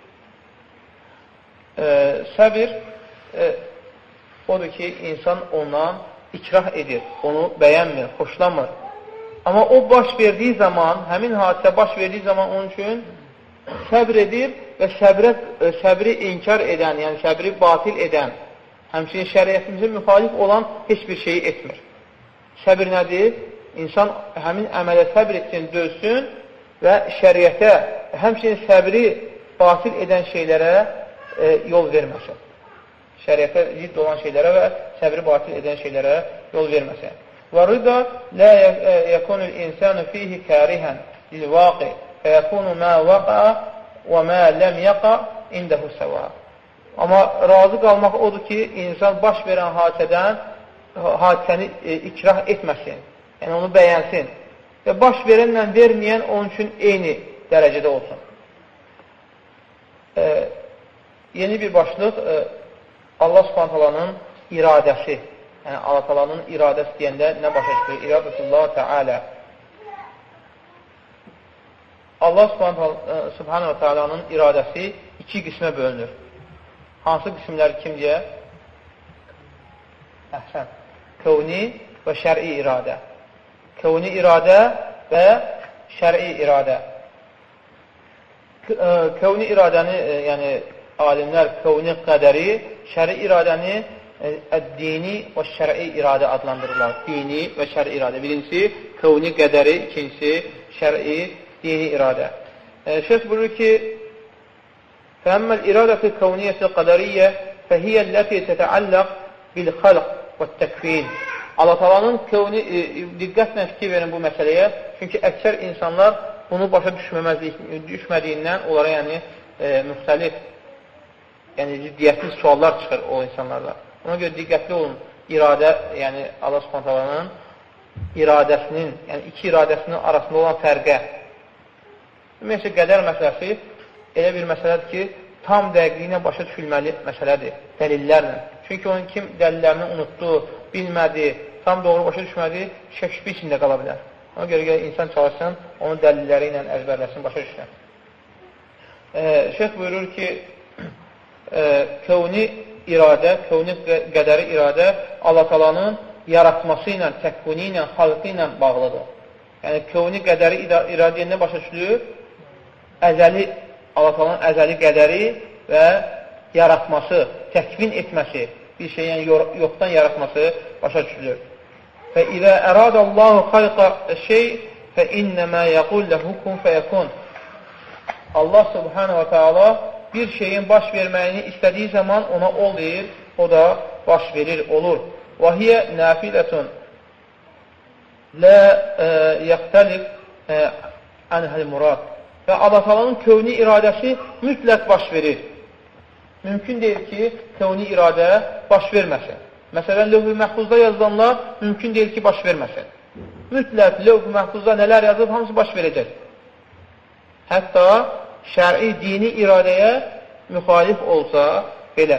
e, səbir e, odur ki, insan ondan ikrah edir, onu bəyənmir, xoşlamır. Amma o baş verdiyi zaman, həmin hadisə baş verdiyi zaman onun üçün səbr edir və səbrə, e, səbri inkar edən, yəni səbri batil edən, həmçinin şəriətimizə müxalif olan heç bir şeyi etmir. Səbir nədir? İnsan həmin əmələ səbr etsin, dözsün və şəriətə, həmçinin səbri batil edən şeylərə e, yol verməsin. Şəriətə zidd olan şeylərə və səbri batil edən şeylərə yol verməsin. Və rıda lə yəkunul insanu fihi kərihən lil-vaqi fəyəkunu mə vaqa və mə ləm yaqa indəhu səva. Amma razı qalmaq odur ki, insan baş verən hadisədən hadisəni e, ikrah etməsin, yəni onu bəyənsin və baş verənlə verməyən onun üçün eyni dərəcədə olsun. E, yeni bir başlıq e, Allah Subhanahu iradəsi, yəni Allah Taala'nın iradəsi deyəndə nə başa çıxır? İradətullah Teala. Allah Subhanahu Teala'nın iradəsi iki qismə bölünür. Hansı qismlər kim deyə? Əhsən. Kövni və şər'i iradə. Kövni iradə və şər'i iradə. Kövni iradəni, yəni alimlər kövni qədəri şəri iradəni e, dini və şəri iradə adlandırırlar. Dini və şəri iradə. Birincisi, kevni qədəri, ikincisi, şəri dini iradə. E, Şeyh buyurur ki, فَأَمَّا الْإِرَادَةُ الْكَوْنِيَةُ الْقَدَرِيَّةُ فَهِيَ الَّتِي تَتَعَلَّقُ بِالْخَلْقِ وَالتَّكْوِينِ Allah Taala'nın kevni, e, diqqətlə fikir verin bu məsələyə. Çünki əksər insanlar bunu başa düşmədiyindən onlara yəni e, müxtəlif, yəni ciddiyyətli suallar çıxır o insanlarla. Ona görə diqqətli olun. İradə, yəni Allah Subhanahu Taala'nın iradəsinin, yəni iki iradəsinin arasında olan fərqə. Ümumiyyətlə, qədər məsələsi elə bir məsələdir ki, tam dəqiqliyinə başa düşülməli məsələdir, dəlillərlə. Çünki onun kim dəlillərini unutdu, bilmədi, tam doğru başa düşmədi, şək-şübhə içində qala bilər. Ona görə gələ insan çalışsın, onun dəlilləri ilə əzbərləsin, başa düşsün. E, Şeyh buyurur ki, e, kevni iradə, kevni qədəri iradə Allah Taala'nın yaratması ilə, təkvini ilə, xalqı ilə bağlıdır. Yəni, kevni qədəri iradəyə nə başa düşülür? Əzəli, Allah Taala'nın əzəli qədəri və yaratması, təkvin etməsi, bir şey, yəni yoxdan yaratması başa düşülür. فَإِذَا أَرَادَ اللّٰهُ خَلْقَ الشَّيْءِ فَإِنَّمَا يَقُلْ لَهُ كُنْ فَيَكُنْ Allah Subhanahu wa Ta'ala bir şeyin baş verməyini istədiyi zaman ona ol deyir, o da baş verir, olur. وَهِيَ نَافِلَةٌ لَا يَخْتَلِفْ عَنْهَا الْمُرَادِ Və Allah Taala'nın kevni iradəsi mütləq baş verir. Mümkün deyil ki, kevni iradə baş verməsin. Məsələn, lövh-ü məhfuzda yazılanlar mümkün deyil ki, baş verməsin. Mütləq lövh-ü məhfuzda nələr yazıb, hamısı baş verəcək. Hətta şəri, dini iradəyə müxalif olsa belə.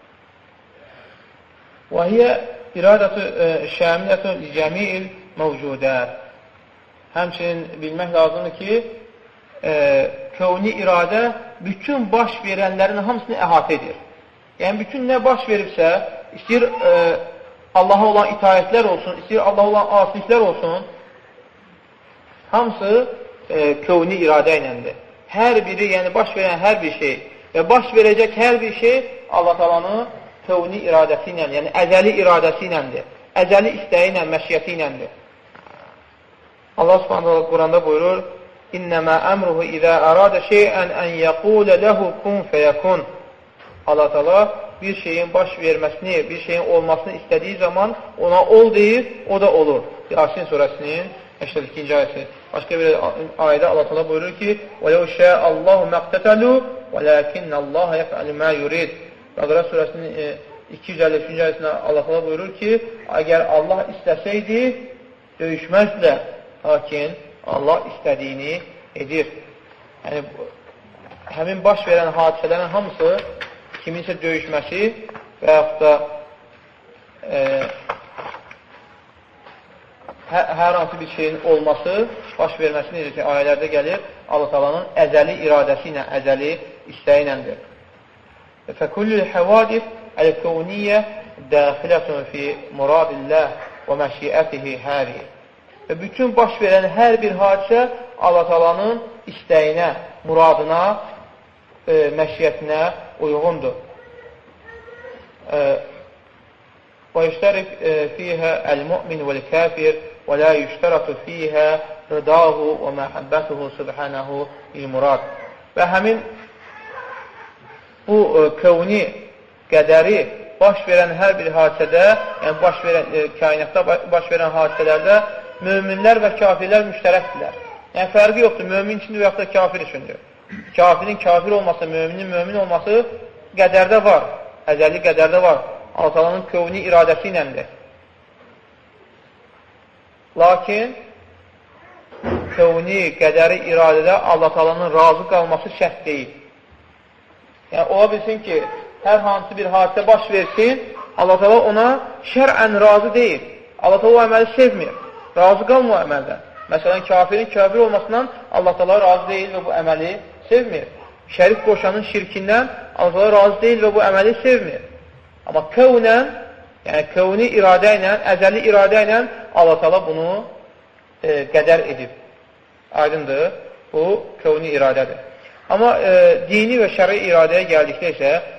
Və hiyə iradətü şəmilətü cəmiil məvcudət. Həmçinin bilmək lazımdır ki, e, kevni iradə bütün baş verənlərin hamısını əhatə edir. Yəni, bütün nə baş veribsə, istəyir e, Allaha olan itaətlər olsun, istəyir Allaha olan asiliklər olsun, hamısı e, kevni iradə iləndir. Hər biri, yəni baş verən hər bir şey və baş verəcək hər bir şey Allah Taala'nın kevni iradəsi ilə, yəni əzəli iradəsi iləndir. Əzəli istəyi ilə, məşiyyəti iləndir. Allah Subhanahu Quranda buyurur, İnnəmə əmruhu izə əradə şeyən ən yəqulə ləhu kun fəyəkun. Allah Teala bir şeyin baş verməsini, bir şeyin olmasını istədiyi zaman ona ol deyir, o da olur. Yasin surəsinin səksən ikinci ayəsi. Başqa bir ayədə Allah Teala buyurur ki, وَلَوْ شَاءَ اللّٰهُ مَقْتَتَلُوا وَلَكِنَّ اللّٰهَ يَفْعَلُ مَا يُرِيدُ. Bəqərə surəsinin iki yüz əlli üçüncü ayəsində Allah Teala buyurur ki, əgər Allah istəsəydi, döyüşməzdilər. Lakin Allah istədiyini edir. Yəni, həmin baş verən hadisələrin hamısı kiminsə döyüşməsi və yaxud da e, hə, hər hansı bir şeyin olması, baş verməsi necə ki, ayələrdə gəlir, Allah Taala'nın əzəli iradəsi ilə, əzəli istəyi iləndir. فَكُلُّ الْحَوَادِثِ الْكَوْنِيَّةِ دَاخِلَةٌ فِي مُرَادِ اللّٰهِ وَمَشِيئَتِهِ هَذِهِ Və bütün baş verən hər bir hadisə Allah Taala'nın istəyinə, muradına, e, məşiyyətinə uyğundur. Və yüştərik fiyhə əl-mü'min vəl-kəfir və la yüştəratu fiyhə rıdahu və məhəbbətuhu subhanahu il-murad. Və həmin bu kevni qədəri baş verən hər bir hadisədə, yəni baş verən, e, kainatda baş verən hadisələrdə möminlər və kafirlər müştərəkdirlər. Yəni, fərqi yoxdur, mömin üçündür və yaxud da kafir üçündür. Kafirin kafir olması, möminin mömin olması qədərdə var, əzəli qədərdə var. Allah Taala'nın kevni iradəsi iləndir. Lakin, kevni, qədəri iradədə Allah Taala'nın razı qalması şərt deyil. Yəni, ola bilsin ki, hər hansı bir hadisə baş versin, Allah Taala ona şərən razı deyil. Allah Taala o əməli sevmir. Razı qalmır o əməldən. Məsələn, kafirin kafir olmasından Allah Taala razı deyil və bu əməli sevmir. Şərik qoşanın şirkindən Allah Taala razı deyil və bu əməli sevmir. Amma kevnən, yəni kevni iradə ilə, əzəli iradə ilə Allah Taala bunu e, qədər edib. Aydındır, bu kevni iradədir. Amma e, dini və şəri iradəyə gəldikdə isə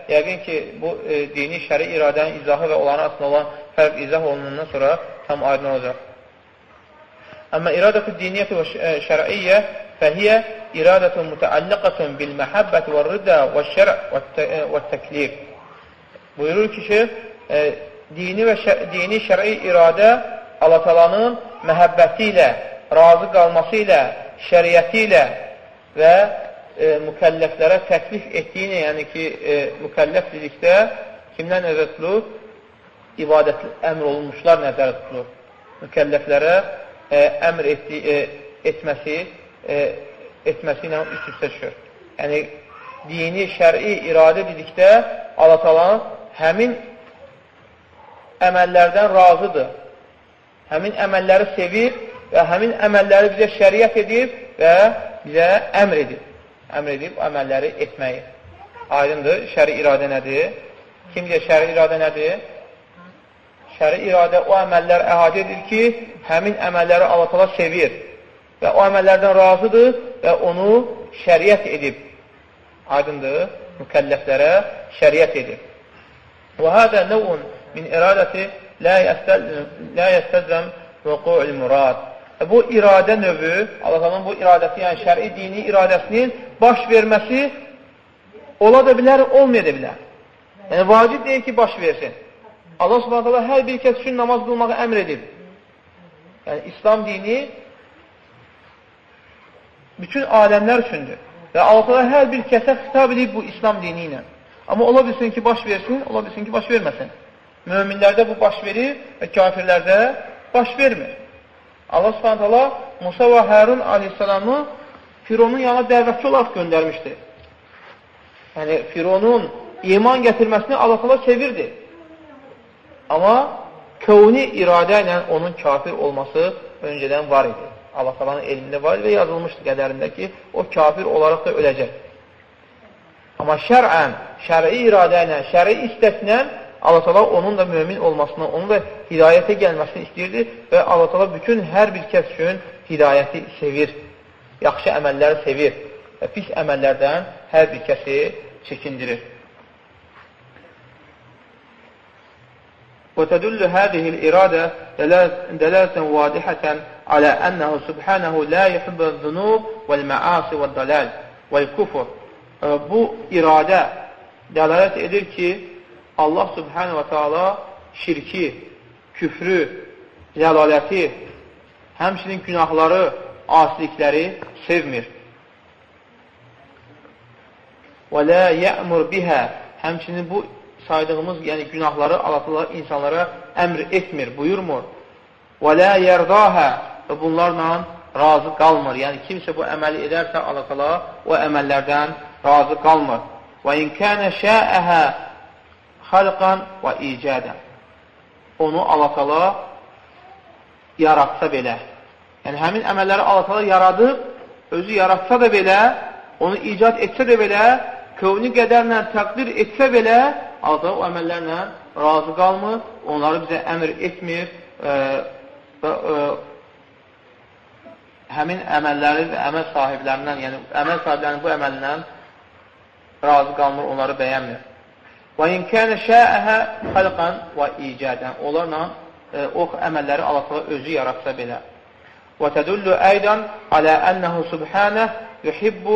yəqin ki, bu e, dini şəri iradənin izahı və onların arasında olan fərq izah olunundan sonra tam aydın olacaq. Amma iradətü diniyyəti və şər'iyyə fəhiyyə iradətun mütəalliqətun bil məhəbbəti və rıda və şər' və təklif. Buyurur ki, ki e, dini və şər dini şər'i iradə Allah Taala'nın məhəbbəti ilə, razı qalması ilə, şəriəti ilə və e, mükəlləflərə təklif etdiyini, yəni ki, e, mükəlləf dedikdə kimdən nəzər tutulur? İbadət əmr olunmuşlar nəzər tutulur. Mükəlləflərə e, əmr etdi, e, etməsi e, etməsi ilə üst-üstə düşür. Yəni, dini, şər'i iradə dedikdə Allah Taala həmin əməllərdən razıdır. Həmin əməlləri sevir və həmin əməlləri bizə şəriət edib və bizə əmr edib. Əmr edib əməlləri etməyi. Aydındır, şəri iradə nədir? Kim deyir, şəri iradə nədir? Şəri iradə o əməllər əhatə edir ki, həmin əməlləri Allah Taala sevir və o əməllərdən razıdır və onu şəriət edib. Aydındır, mükəlləflərə şəriət edib. Və hədə nəvun min iradəti lə yəstəzəm vəqu'l murad. Bu iradə növü, Allah Taala'nın bu iradəsi, yəni şəri dini iradəsinin baş verməsi ola da bilər, olmaya da bilər. Yəni, vacib deyil ki, baş versin. Allah Subhanahu taala hər bir kəs üçün namaz qılmağı əmr edib. Yəni, İslam dini bütün aləmlər üçündür. Və Allah Taala hər bir kəsə xitab edib bu İslam dini ilə. Amma ola bilsin ki, baş versin, ola bilsin ki, baş verməsin. Möminlərdə bu baş verir və kafirlərdə baş vermir. Allah Subhanahu taala Musa və Harun aleyhissalamı Fironun yanına dəvətçi olaraq göndərmişdi. Yəni, Fironun iman gətirməsini Allah Taala sevirdi. Amma kövni iradə ilə onun kafir olması öncədən var idi. Allah Taala'nın elmində var və yazılmışdı qədərində ki, o kafir olaraq da öləcək. Amma şər'ən, şəri iradə ilə, şəri istəsinə Allah Taala onun da mömin olmasını, onun da hidayətə gəlməsini istəyirdi və Allah Taala bütün hər bir kəs üçün hidayəti sevir, yaxşı əməlləri sevir və pis əməllərdən hər bir kəsi çəkindirir. وتدل هذه الإرادة دلالة واضحة على أنه سبحانه لا يحب الذنوب والمعاصي والضلال والكفر. Bu iradə dəlalət edir ki, Allah Subhanahu wa Taala şirki, küfrü, zəlaləti, həmçinin günahları, asilikləri sevmir. Və la ya'mur biha, həmçinin bu saydığımız, yəni günahları Allah Taala insanlara əmr etmir, buyurmur. Və la yerdaha, və bunlarla razı qalmır. Yəni kimsə bu əməli edərsə Allah Taala o əməllərdən razı qalmır. Və in kana şa'aha xalqan və icadan. Onu Allah Taala yaratsa belə. Yəni həmin əməlləri Allah Taala yaradıb, özü yaratsa da belə, onu icad etsə də belə, kövni qədərlə təqdir etsə belə, Allah o əməllərlə razı qalmır, onları bizə əmr etmir e, və e, həmin əməlləri və əməl sahiblərindən, yəni əməl sahiblərinin bu əməlindən razı qalmır, onları bəyənmir. Və in kənə şəəhə xalqan və icadən. Onlarla e, o əməlləri Allah Taala özü yaratsa belə. Və tədullu əydən alə ənəhu subhanəh yuhibbu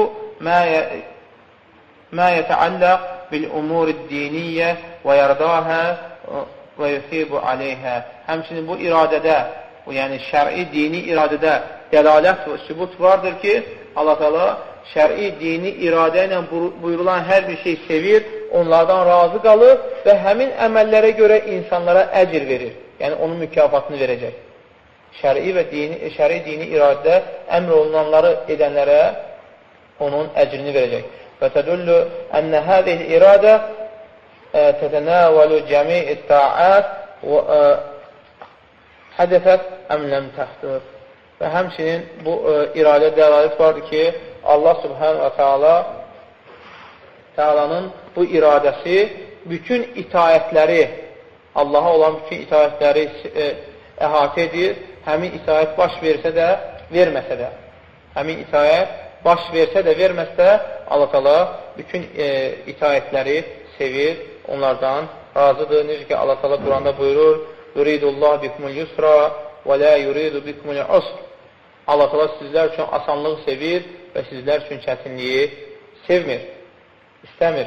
mə yətəalləq bil-umuri diniyyə və yərdahə və yuhibu aleyhə. Həmçinin bu iradədə, bu yəni şər'i dini iradədə dəlalət və sübut vardır ki, Allah Taala şər'i dini iradə ilə buyurulan hər bir şey sevir, onlardan razı qalır və həmin əməllərə görə insanlara əcr verir. Yəni onun mükafatını verəcək. Şər'i və dini, şər'i dini iradədə əmr olunanları edənlərə onun əcrini verəcək. Və tədullu ənə həzihil iradə tətənəvəlu cəmi'i ta'at və hədəfət əmləm təxtir. Və həmçinin bu e, iradə dəlalət vardır ki, Allah Subhanahu wa Taala Taala'nın bu iradəsi bütün itaətləri, Allaha olan bütün itaətləri e, əhatə edir. Həmin itaət baş versə də, verməsə də. Həmin itaət baş versə də, verməsə də Allah Taala bütün e, itaətləri sevir, onlardan razıdır. Necə ki, Allah Teala Quranda buyurur, yuridullah bikumul yusra və la yuridu bikumul usr. Allah Teala sizlər üçün asanlığı sevir və sizlər üçün çətinliyi sevmir, istəmir.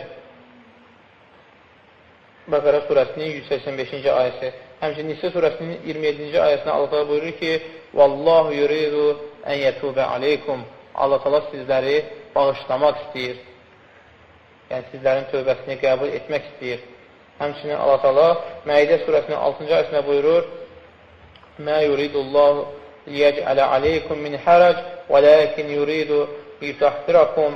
Bəqərə surəsinin yüz səksən beşinci ayəsi. Həmçinin Nisə surəsinin iyirmi yeddinci ayəsində Allah Teala buyurur ki, "Vallahu yuridu an yetube aleykum." Allah Teala sizləri bağışlamaq istəyir. Yəni sizlərin tövbəsini qəbul etmək istəyir. Həmçinin Allah Teala Məidə surəsinin altıncı ayəsində buyurur: "Mə yuridullahu liyec'ale aleykum min harac, velakin yuridu liyutahhirakum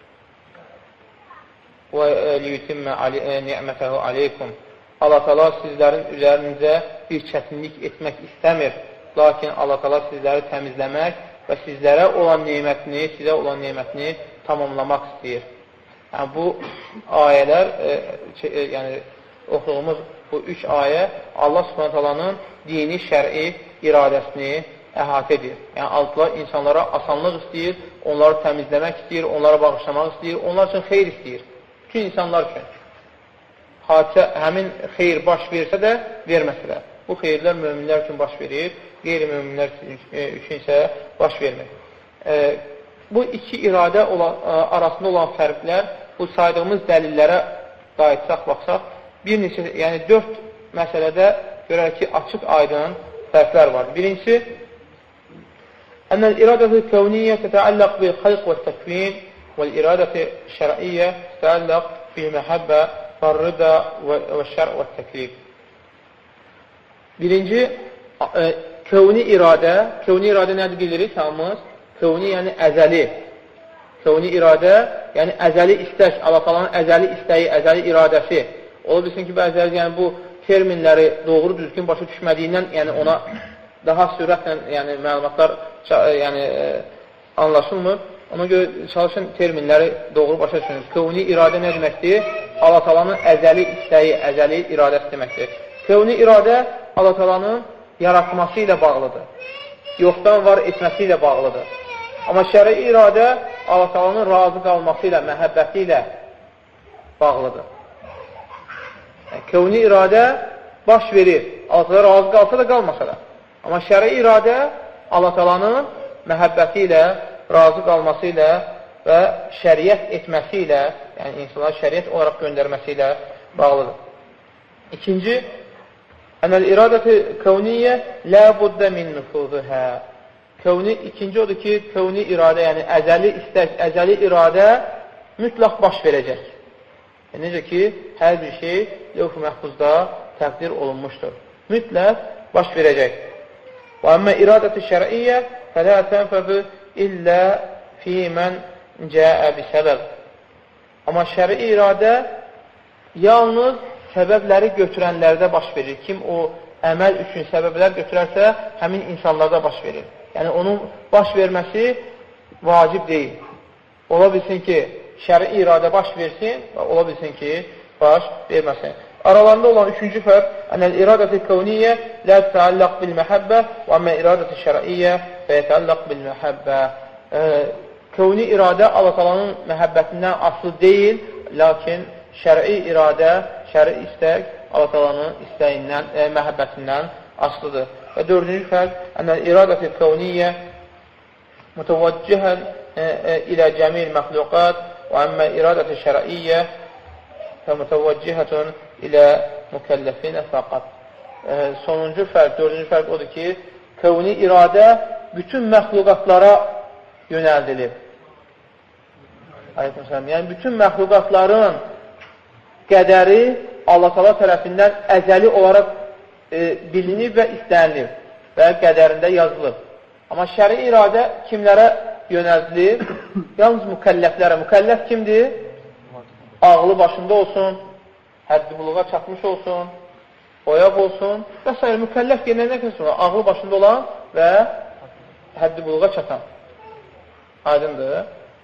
və liyutimme ni'mətəhu aleykum." Allah Teala sizlərin üzərinizə bir çətinlik etmək istəmir. Lakin Allah Teala sizləri təmizləmək və sizlərə olan nemətini, sizə olan nemətini tamamlamaq istəyir. Yəni, bu ayələr, e, e, yəni oxuduğumuz bu üç ayə Allah Subhanahu taalanın dini, şər'i iradəsini əhatə edir. Yəni, Allah insanlara asanlıq istəyir, onları təmizləmək istəyir, onlara bağışlamaq istəyir, onlar üçün xeyr istəyir. Bütün insanlar üçün. Hadisə, həmin xeyr baş versə də, verməsə də. Bu xeyirlər möminlər üçün baş verir, qeyri-möminlər üçün isə baş vermir. E, bu iki iradə olan, arasında olan fərqlər, bu saydığımız dəlillərə qayıtsaq, baxsaq, bir neçə, yəni dörd məsələdə görək ki, açıq aydın fərqlər var. Birincisi, ənəl iradəti kəvniyyə tətəəlləq bil xalq və təkvin və-iradəti şər'iyyə tətəəlləq bil-məhəbbə və-rıda və-şər' və təklif. Birinci, e, kövni iradə, kövni iradə nədir bilirik hamımız? Kövni yəni əzəli. Kövni iradə, yəni əzəli istək, Allah Taala'nın əzəli istəyi, əzəli iradəsi. Ola bilsin ki, bəziləri yəni bu terminləri doğru düzgün başa düşmədiyindən, yəni ona daha sürətlə yəni məlumatlar yəni e, anlaşılmır. Ona görə çalışın terminləri doğru başa düşün. Kövni iradə nə deməkdir? Allah Taala'nın əzəli istəyi, əzəli iradəsi deməkdir. Kövni iradə Allah Taala'nın yaratması ilə bağlıdır. Yoxdan var etməsi ilə bağlıdır. Amma şəri iradə Allah Taala'nın razı qalması ilə, məhəbbəti ilə bağlıdır. Yəni, kövni iradə baş verir. Allah Taala razı qalsa da, qalmasa da. Amma şəri iradə Allah Taala'nın məhəbbəti ilə, razı qalması ilə və şəriət etməsi ilə, yəni insanlara şəriət olaraq göndərməsi ilə bağlıdır. İkinci, ənəl iradəti kəvniyyə lə buddə min nüfuzihə. Kövni, ikinci odur ki, kövni iradə, yəni əzəli istək, əzəli iradə mütləq baş verəcək. Yəni, necə ki, hər bir şey levh-i məhfuzda təqdir olunmuşdur. Mütləq baş verəcək. Və əmmə iradəti şər'iyyə fələ tənfəbü illə fīmən cəə bisəbəb. Amma şəri iradə yalnız səbəbləri götürənlərdə baş verir. Kim o əməl üçün səbəblər götürərsə, həmin insanlarda baş verir. Yəni, onun baş verməsi vacib deyil. Ola bilsin ki, şəri iradə baş versin və ola bilsin ki, baş verməsin. Aralarında olan üçüncü fərq, ənəl iradəti kəvniyyə lə təəlləq bil-məhəbbə və əmmə iradəti şər'iyyə və yətəlləq bil-məhəbbə. Kəvni iradə Allah Taala'nın məhəbbətindən aslı deyil, lakin şər'i iradə, şər'i istək Allah Taala'nın istəyindən, e, məhəbbətindən aslıdır. Və dördüncü fərq, ənəl iradəti kəvniyyə mütəvəccihən e, e, ilə cəmil məxluqat və əmmə iradəti şər'iyyə və mütəvəccihətun ilə mükəlləfinə fəqat. E, sonuncu fərq, dördüncü fərq odur ki, kəvni iradə bütün məxluqatlara yönəldilib. Aleykümselam. Yəni, bütün məxluqatların qədəri Allah Taala tərəfindən əzəli olaraq e, bilinib və istənilib və qədərində yazılıb. Amma şəri iradə kimlərə yönəldilib? Yalnız mükəlləflərə. Mükəlləf kimdir? Ağlı başında olsun, həddi buluğa çatmış olsun, oyaq olsun və s. Mükəlləf yenə nə kəsin? Ağlı başında olan və həddi buluğa çatan. Aydındır.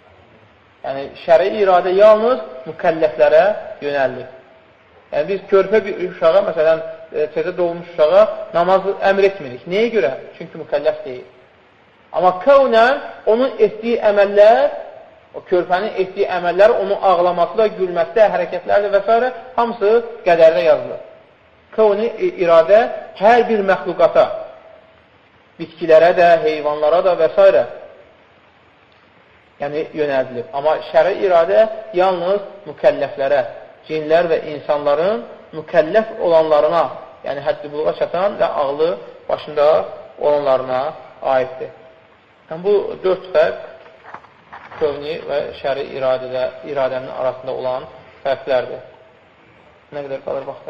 Yəni, şəri iradə yalnız mükəlləflərə yönəlilir. Yəni, biz körpə bir uşağa, məsələn, təzə doğulmuş uşağa namazı əmr etmirik. Nəyə görə? Çünki mükəlləf deyil. Amma kəvnən onun etdiyi əməllər O körpənin etdiyi əməllər, onun ağlaması da, gülməsi də, hərəkətləri də və s. hamısı qədərdə yazılır. Kavni iradə hər bir məxluqata, bitkilərə də, heyvanlara da və s. yəni yönəldilib. Amma şəri iradə yalnız mükəlləflərə, cinlər və insanların mükəlləf olanlarına, yəni həddi buluğa çatan və ağlı başında olanlarına aiddir. Yəni, bu dörd fərq kövni və şəri iradədə, iradənin arasında olan fərqlərdir. Nə qədər qalır vaxtda?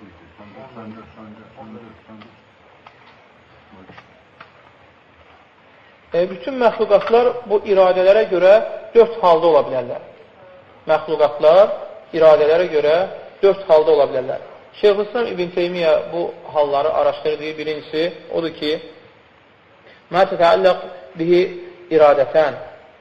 E, bütün məxluqatlar bu iradələrə görə dörd halda ola bilərlər. Məxluqatlar iradələrə görə dörd halda ola bilərlər. Şeyxülislam İbn Teymiyyə bu halları araşdırdığı birincisi odur ki, mə tətəalləq bihi iradətən,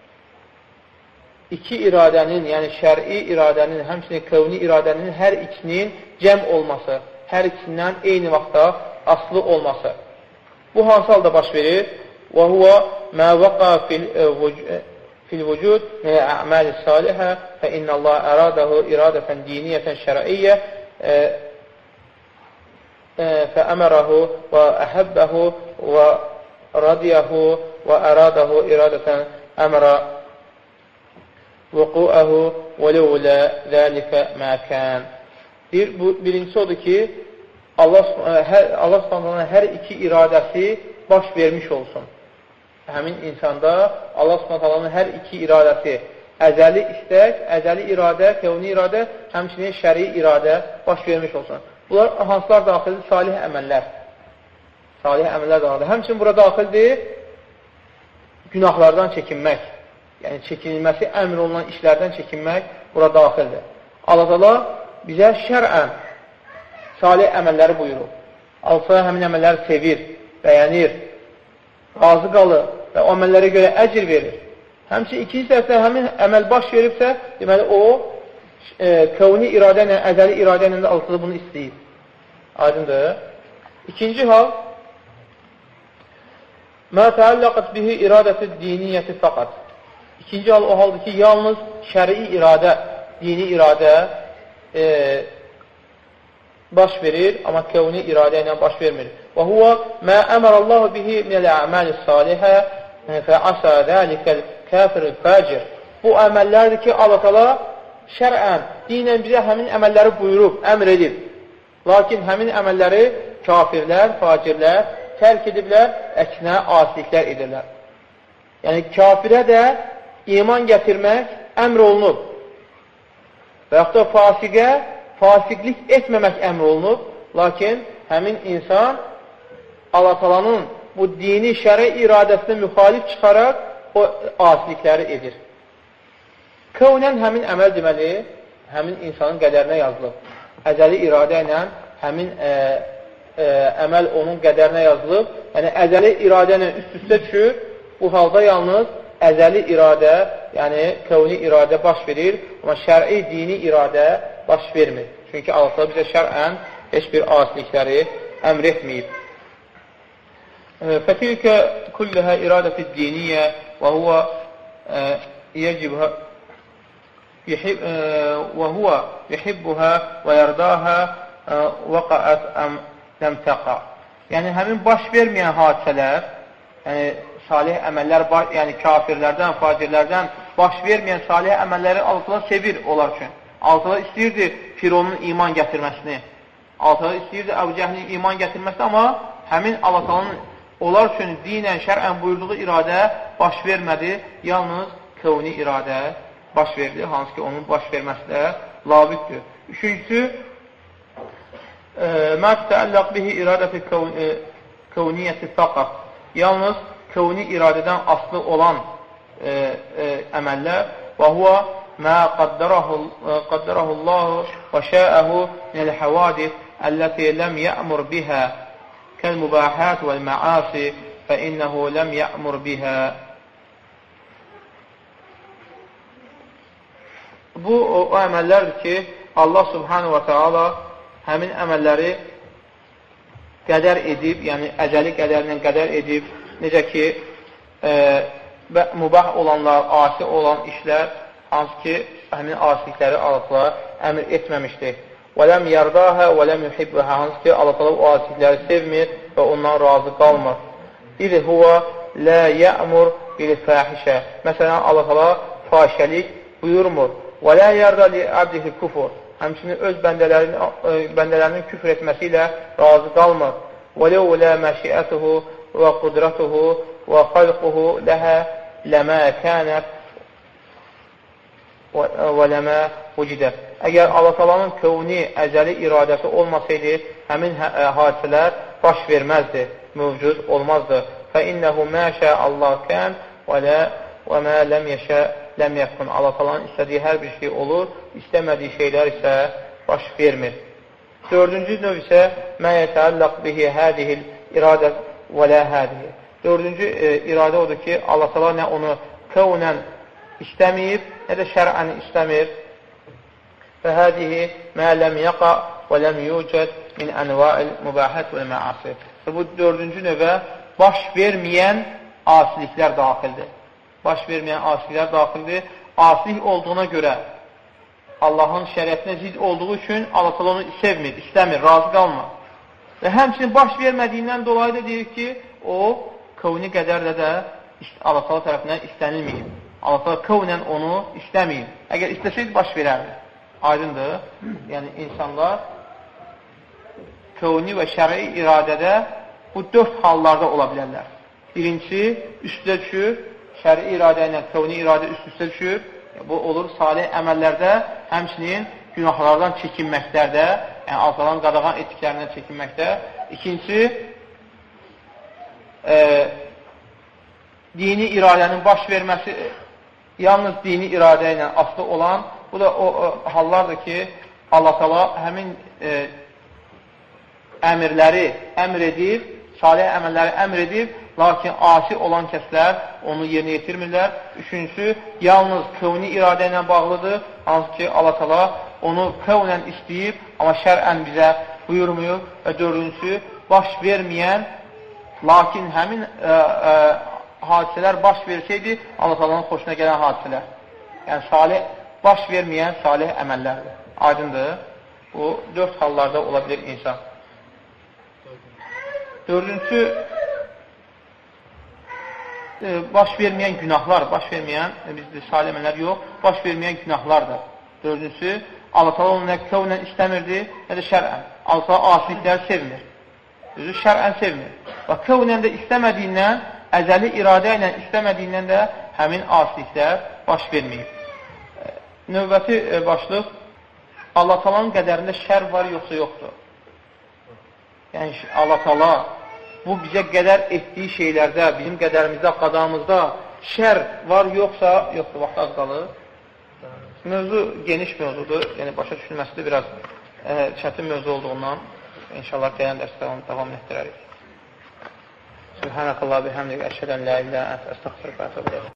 iki iradənin, yəni şər'i iradənin, həmçinin kövni iradənin hər ikisinin cəm olması, hər ikisindən eyni vaxtda aslı olması. Bu hansı halda baş verir? وَهُوَ مَا وَقَى فِي الْوُجُودِ مِنَ الْأَعْمَالِ الصَّالِحَةِ فَإِنَّ اللّٰهَ أَرَادَهُ إِرَادَةً دِينِيَّةً شَرْعِيَّةً فَأَمَرَهُ وَأَحَبَّهُ وَرَضِيَهُ وَأَرَادَهُ إِرَادَةً أَمَرَ وُقُوءَهُ وَلَوْلَا ذَلِكَ مَا كَانَ. Bir, bu, birincisi odur ki, Allah, hər, Allah Subhanahu hər iki iradəsi baş vermiş olsun. Həmin insanda Allah Subhanahu hər iki iradəsi, əzəli istək, əzəli iradə, kevni iradə, həmçinin şəri iradə baş vermiş olsun. Bunlar hansılar daxildir? Salih əməllər. Salih əməllər daxildir. Həmçinin bura daxildir günahlardan çəkinmək. Yəni, çəkinilməsi əmr olunan işlərdən çəkinmək bura daxildir. Allah Teala bizə şərən salih əməlləri buyurur. Allah həmin əməlləri sevir, bəyənir, razı qalır və o əməllərə görə əcr verir. Həmçinin ikinci tərəfdə həmin əməl baş veribsə, deməli o e, kövni iradə ilə, əzəli iradə ilə də Allah bunu istəyir. Aydındır. İkinci hal mə təalləqət bihi iradəti diniyyəti fəqat. İkinci hal o haldır ki, yalnız şəri iradə, dini iradə e, baş verir, amma kevni iradə ilə baş vermir. Və huvə mə əmərəllahu bihi minəl-əməli salihə fəəsə dəlikəl kəfir-i fəcir. Bu əməllərdir ki, Allah Teala şərən, dinən bizə həmin əməlləri buyurub, əmr edib. Lakin həmin əməlləri kafirlər, facirlər tərk ediblər, əksinə asiliklər edirlər. Yəni, kafirə də iman gətirmək əmr olunub. Və yaxud da fasiqə fasiqlik etməmək əmr olunub. Lakin həmin insan Allah Taala'nın bu dini şəri iradəsinə müxalif çıxaraq o asilikləri edir. Kövnən həmin əməl deməli, həmin insanın qədərinə yazılıb. Əzəli iradə ilə həmin ə, ə, əməl onun qədərinə yazılıb. Yəni, əzəli iradə ilə üst-üstə düşür. Bu halda yalnız əzəli iradə, yəni kövni iradə baş verir, amma şər'i dini iradə baş vermir. Çünki Allah bizə şər'ən heç bir asilikləri əmr etməyib. Fətilkə kulləhə iradəti diniyyə və huvə yəcibhə və huvə yuhibbuhə və yərdahə vəqəət əm ləm təqa. Yəni, həmin baş verməyən hadisələr, yəni salih əməllər, yəni kafirlərdən, facirlərdən baş verməyən salih əməlləri Allah sevir onlar üçün. Allah istəyirdi Fironun iman gətirməsini. Allah istəyirdi Əbu Cəhlin iman gətirməsini, amma həmin Allah onlar üçün dinən, şərən buyurduğu iradə baş vermədi, yalnız kövni iradə baş verdi, hansı ki onun baş verməsi də labiqdir. Üçüncüsü, mə təəlləq bihi iradəti kövniyyəti fəqat. Yalnız kövni iradədən aslı olan e, e, əməllər və huvə mə qaddərəhullahu və şəəhu minəl-həvadif əlləti ləm yə'mur bihə kəl-mübahət vəl-məasi fə innəhu ləm yə'mur bihə. Bu o, o əməllərdir ki, Allah subhanahu və teala həmin əməlləri qədər edib, yəni əcəli qədərlə qədər edib. Necə ki, e, mübah olanlar, asi olan işlər, hansı ki, həmin asilikləri Allah əmr etməmişdir. وَلَمْ يَرْضَاهَا وَلَمْ يُحِبُّهَا Hansı ki, Allah o asilikləri sevmir və ondan razı qalmır. İz huwa la ya'mur bil fahişə. Məsələn, Allah fahişəlik buyurmur. Və la yarda li abdihi kufur. Həmçinin öz bəndələrinin, bəndələrinin küfr etməsi ilə razı qalmır. Və lev la məşiətuhu və qudratuhu və xalquhu ləhə ləmə kənət və ləmə vücidə. Əgər Allah-Talanın kövni, əzəli iradəsi olmasaydı, həmin hadisələr baş verməzdi, mövcud olmazdı. فَإِنَّهُ مَا شَاءَ اللّٰهُ كَانْ وَمَا لَمْ يَشَاء لَمْ يَكُنْ Allah-Talanın istədiyi hər bir şey olur, istəmədiyi şeylər isə baş vermir. Dördüncü növ isə مَا يَتَعَلَّقْ بِهِ هَذِهِ الْاِرَادَةِ وَلَا هَذِهِ Dördüncü e, iradə odur ki, Allah-Taala nə onu kövnən istəməyib, nə də şər'ən istəmir. Və hədihi mə ləm yaqa və ləm yucəd min ənva'il mübahət və məasi. Bu dördüncü növə baş verməyən asiliklər daxildir. Baş verməyən asiliklər daxildir. Asilik olduğuna görə Allahın şəriətinə zid olduğu üçün Allah onu sevmir, istəmir, razı qalmır. Və həmçinin baş vermədiyindən dolayı da deyir ki, o kövni qədərlə də Allah tərəfindən istənilməyib. Allah kövnən onu istəməyib. Əgər istəsəydi baş verərdi. Aydındır. Yəni, insanlar kövni və şəri iradədə bu dörd hallarda ola bilərlər. Birincisi, üstə düşür, şəri iradə ilə kövni iradə üst-üstə düşür. Bu olur salih əməllərdə, həmçinin günahlardan çəkinməklərdə, yəni Allahın qadağan etdiklərindən çəkinməkdə. İkincisi, e, dini iradənin baş verməsi, yalnız dini iradə ilə aslı olan, bu da o, o hallardır ki, Allah Taala həmin e, əmirləri əmr edir, salih əməlləri əmr edir, lakin asi olan kəslər onu yerinə yetirmirlər. Üçüncüsü, yalnız kövni iradə ilə bağlıdır, hansı ki, Allah Taala onu kövnən istəyib, amma şər'ən bizə buyurmuyub. Və dördüncüsü, baş verməyən, lakin həmin ə, ə, hadisələr baş versəydi, Allah Taala'nın xoşuna gələn hadisələr. Yəni, salih, baş verməyən salih əməllərdir. Aydındır. Bu, dörd hallarda ola bilir insan. Dördüncü, e, baş verməyən günahlar, baş verməyən, e, bizdə salih əməllər yox, baş verməyən günahlardır. Dördüncü, Allah Taala onu nə kövnən istəmirdi, nə də şər'ən. Allah Taala asilikləri sevmir. Düzü, şər'ən sevmir. Və kövnən də istəmədiyindən, əzəli iradə ilə istəmədiyindən də həmin asiliklər baş verməyib. Növbəti başlıq, Allah Taala'nın qədərində şər var, yoxsa yoxdur? Yəni, Allah Taala bu bizə qədər etdiyi şeylərdə, bizim qədərimizdə, qadağımızda şər var, yoxsa yoxdur, vaxt az qalır. Mövzu geniş mövzudur, yəni başa düşülməsi də biraz e, çətin mövzu olduğundan inşallah gələn dərsdə onu davam etdirərik. Subhanəkallah bihamdik, əşhədən la illə ət, əstəxfirqə, ətəb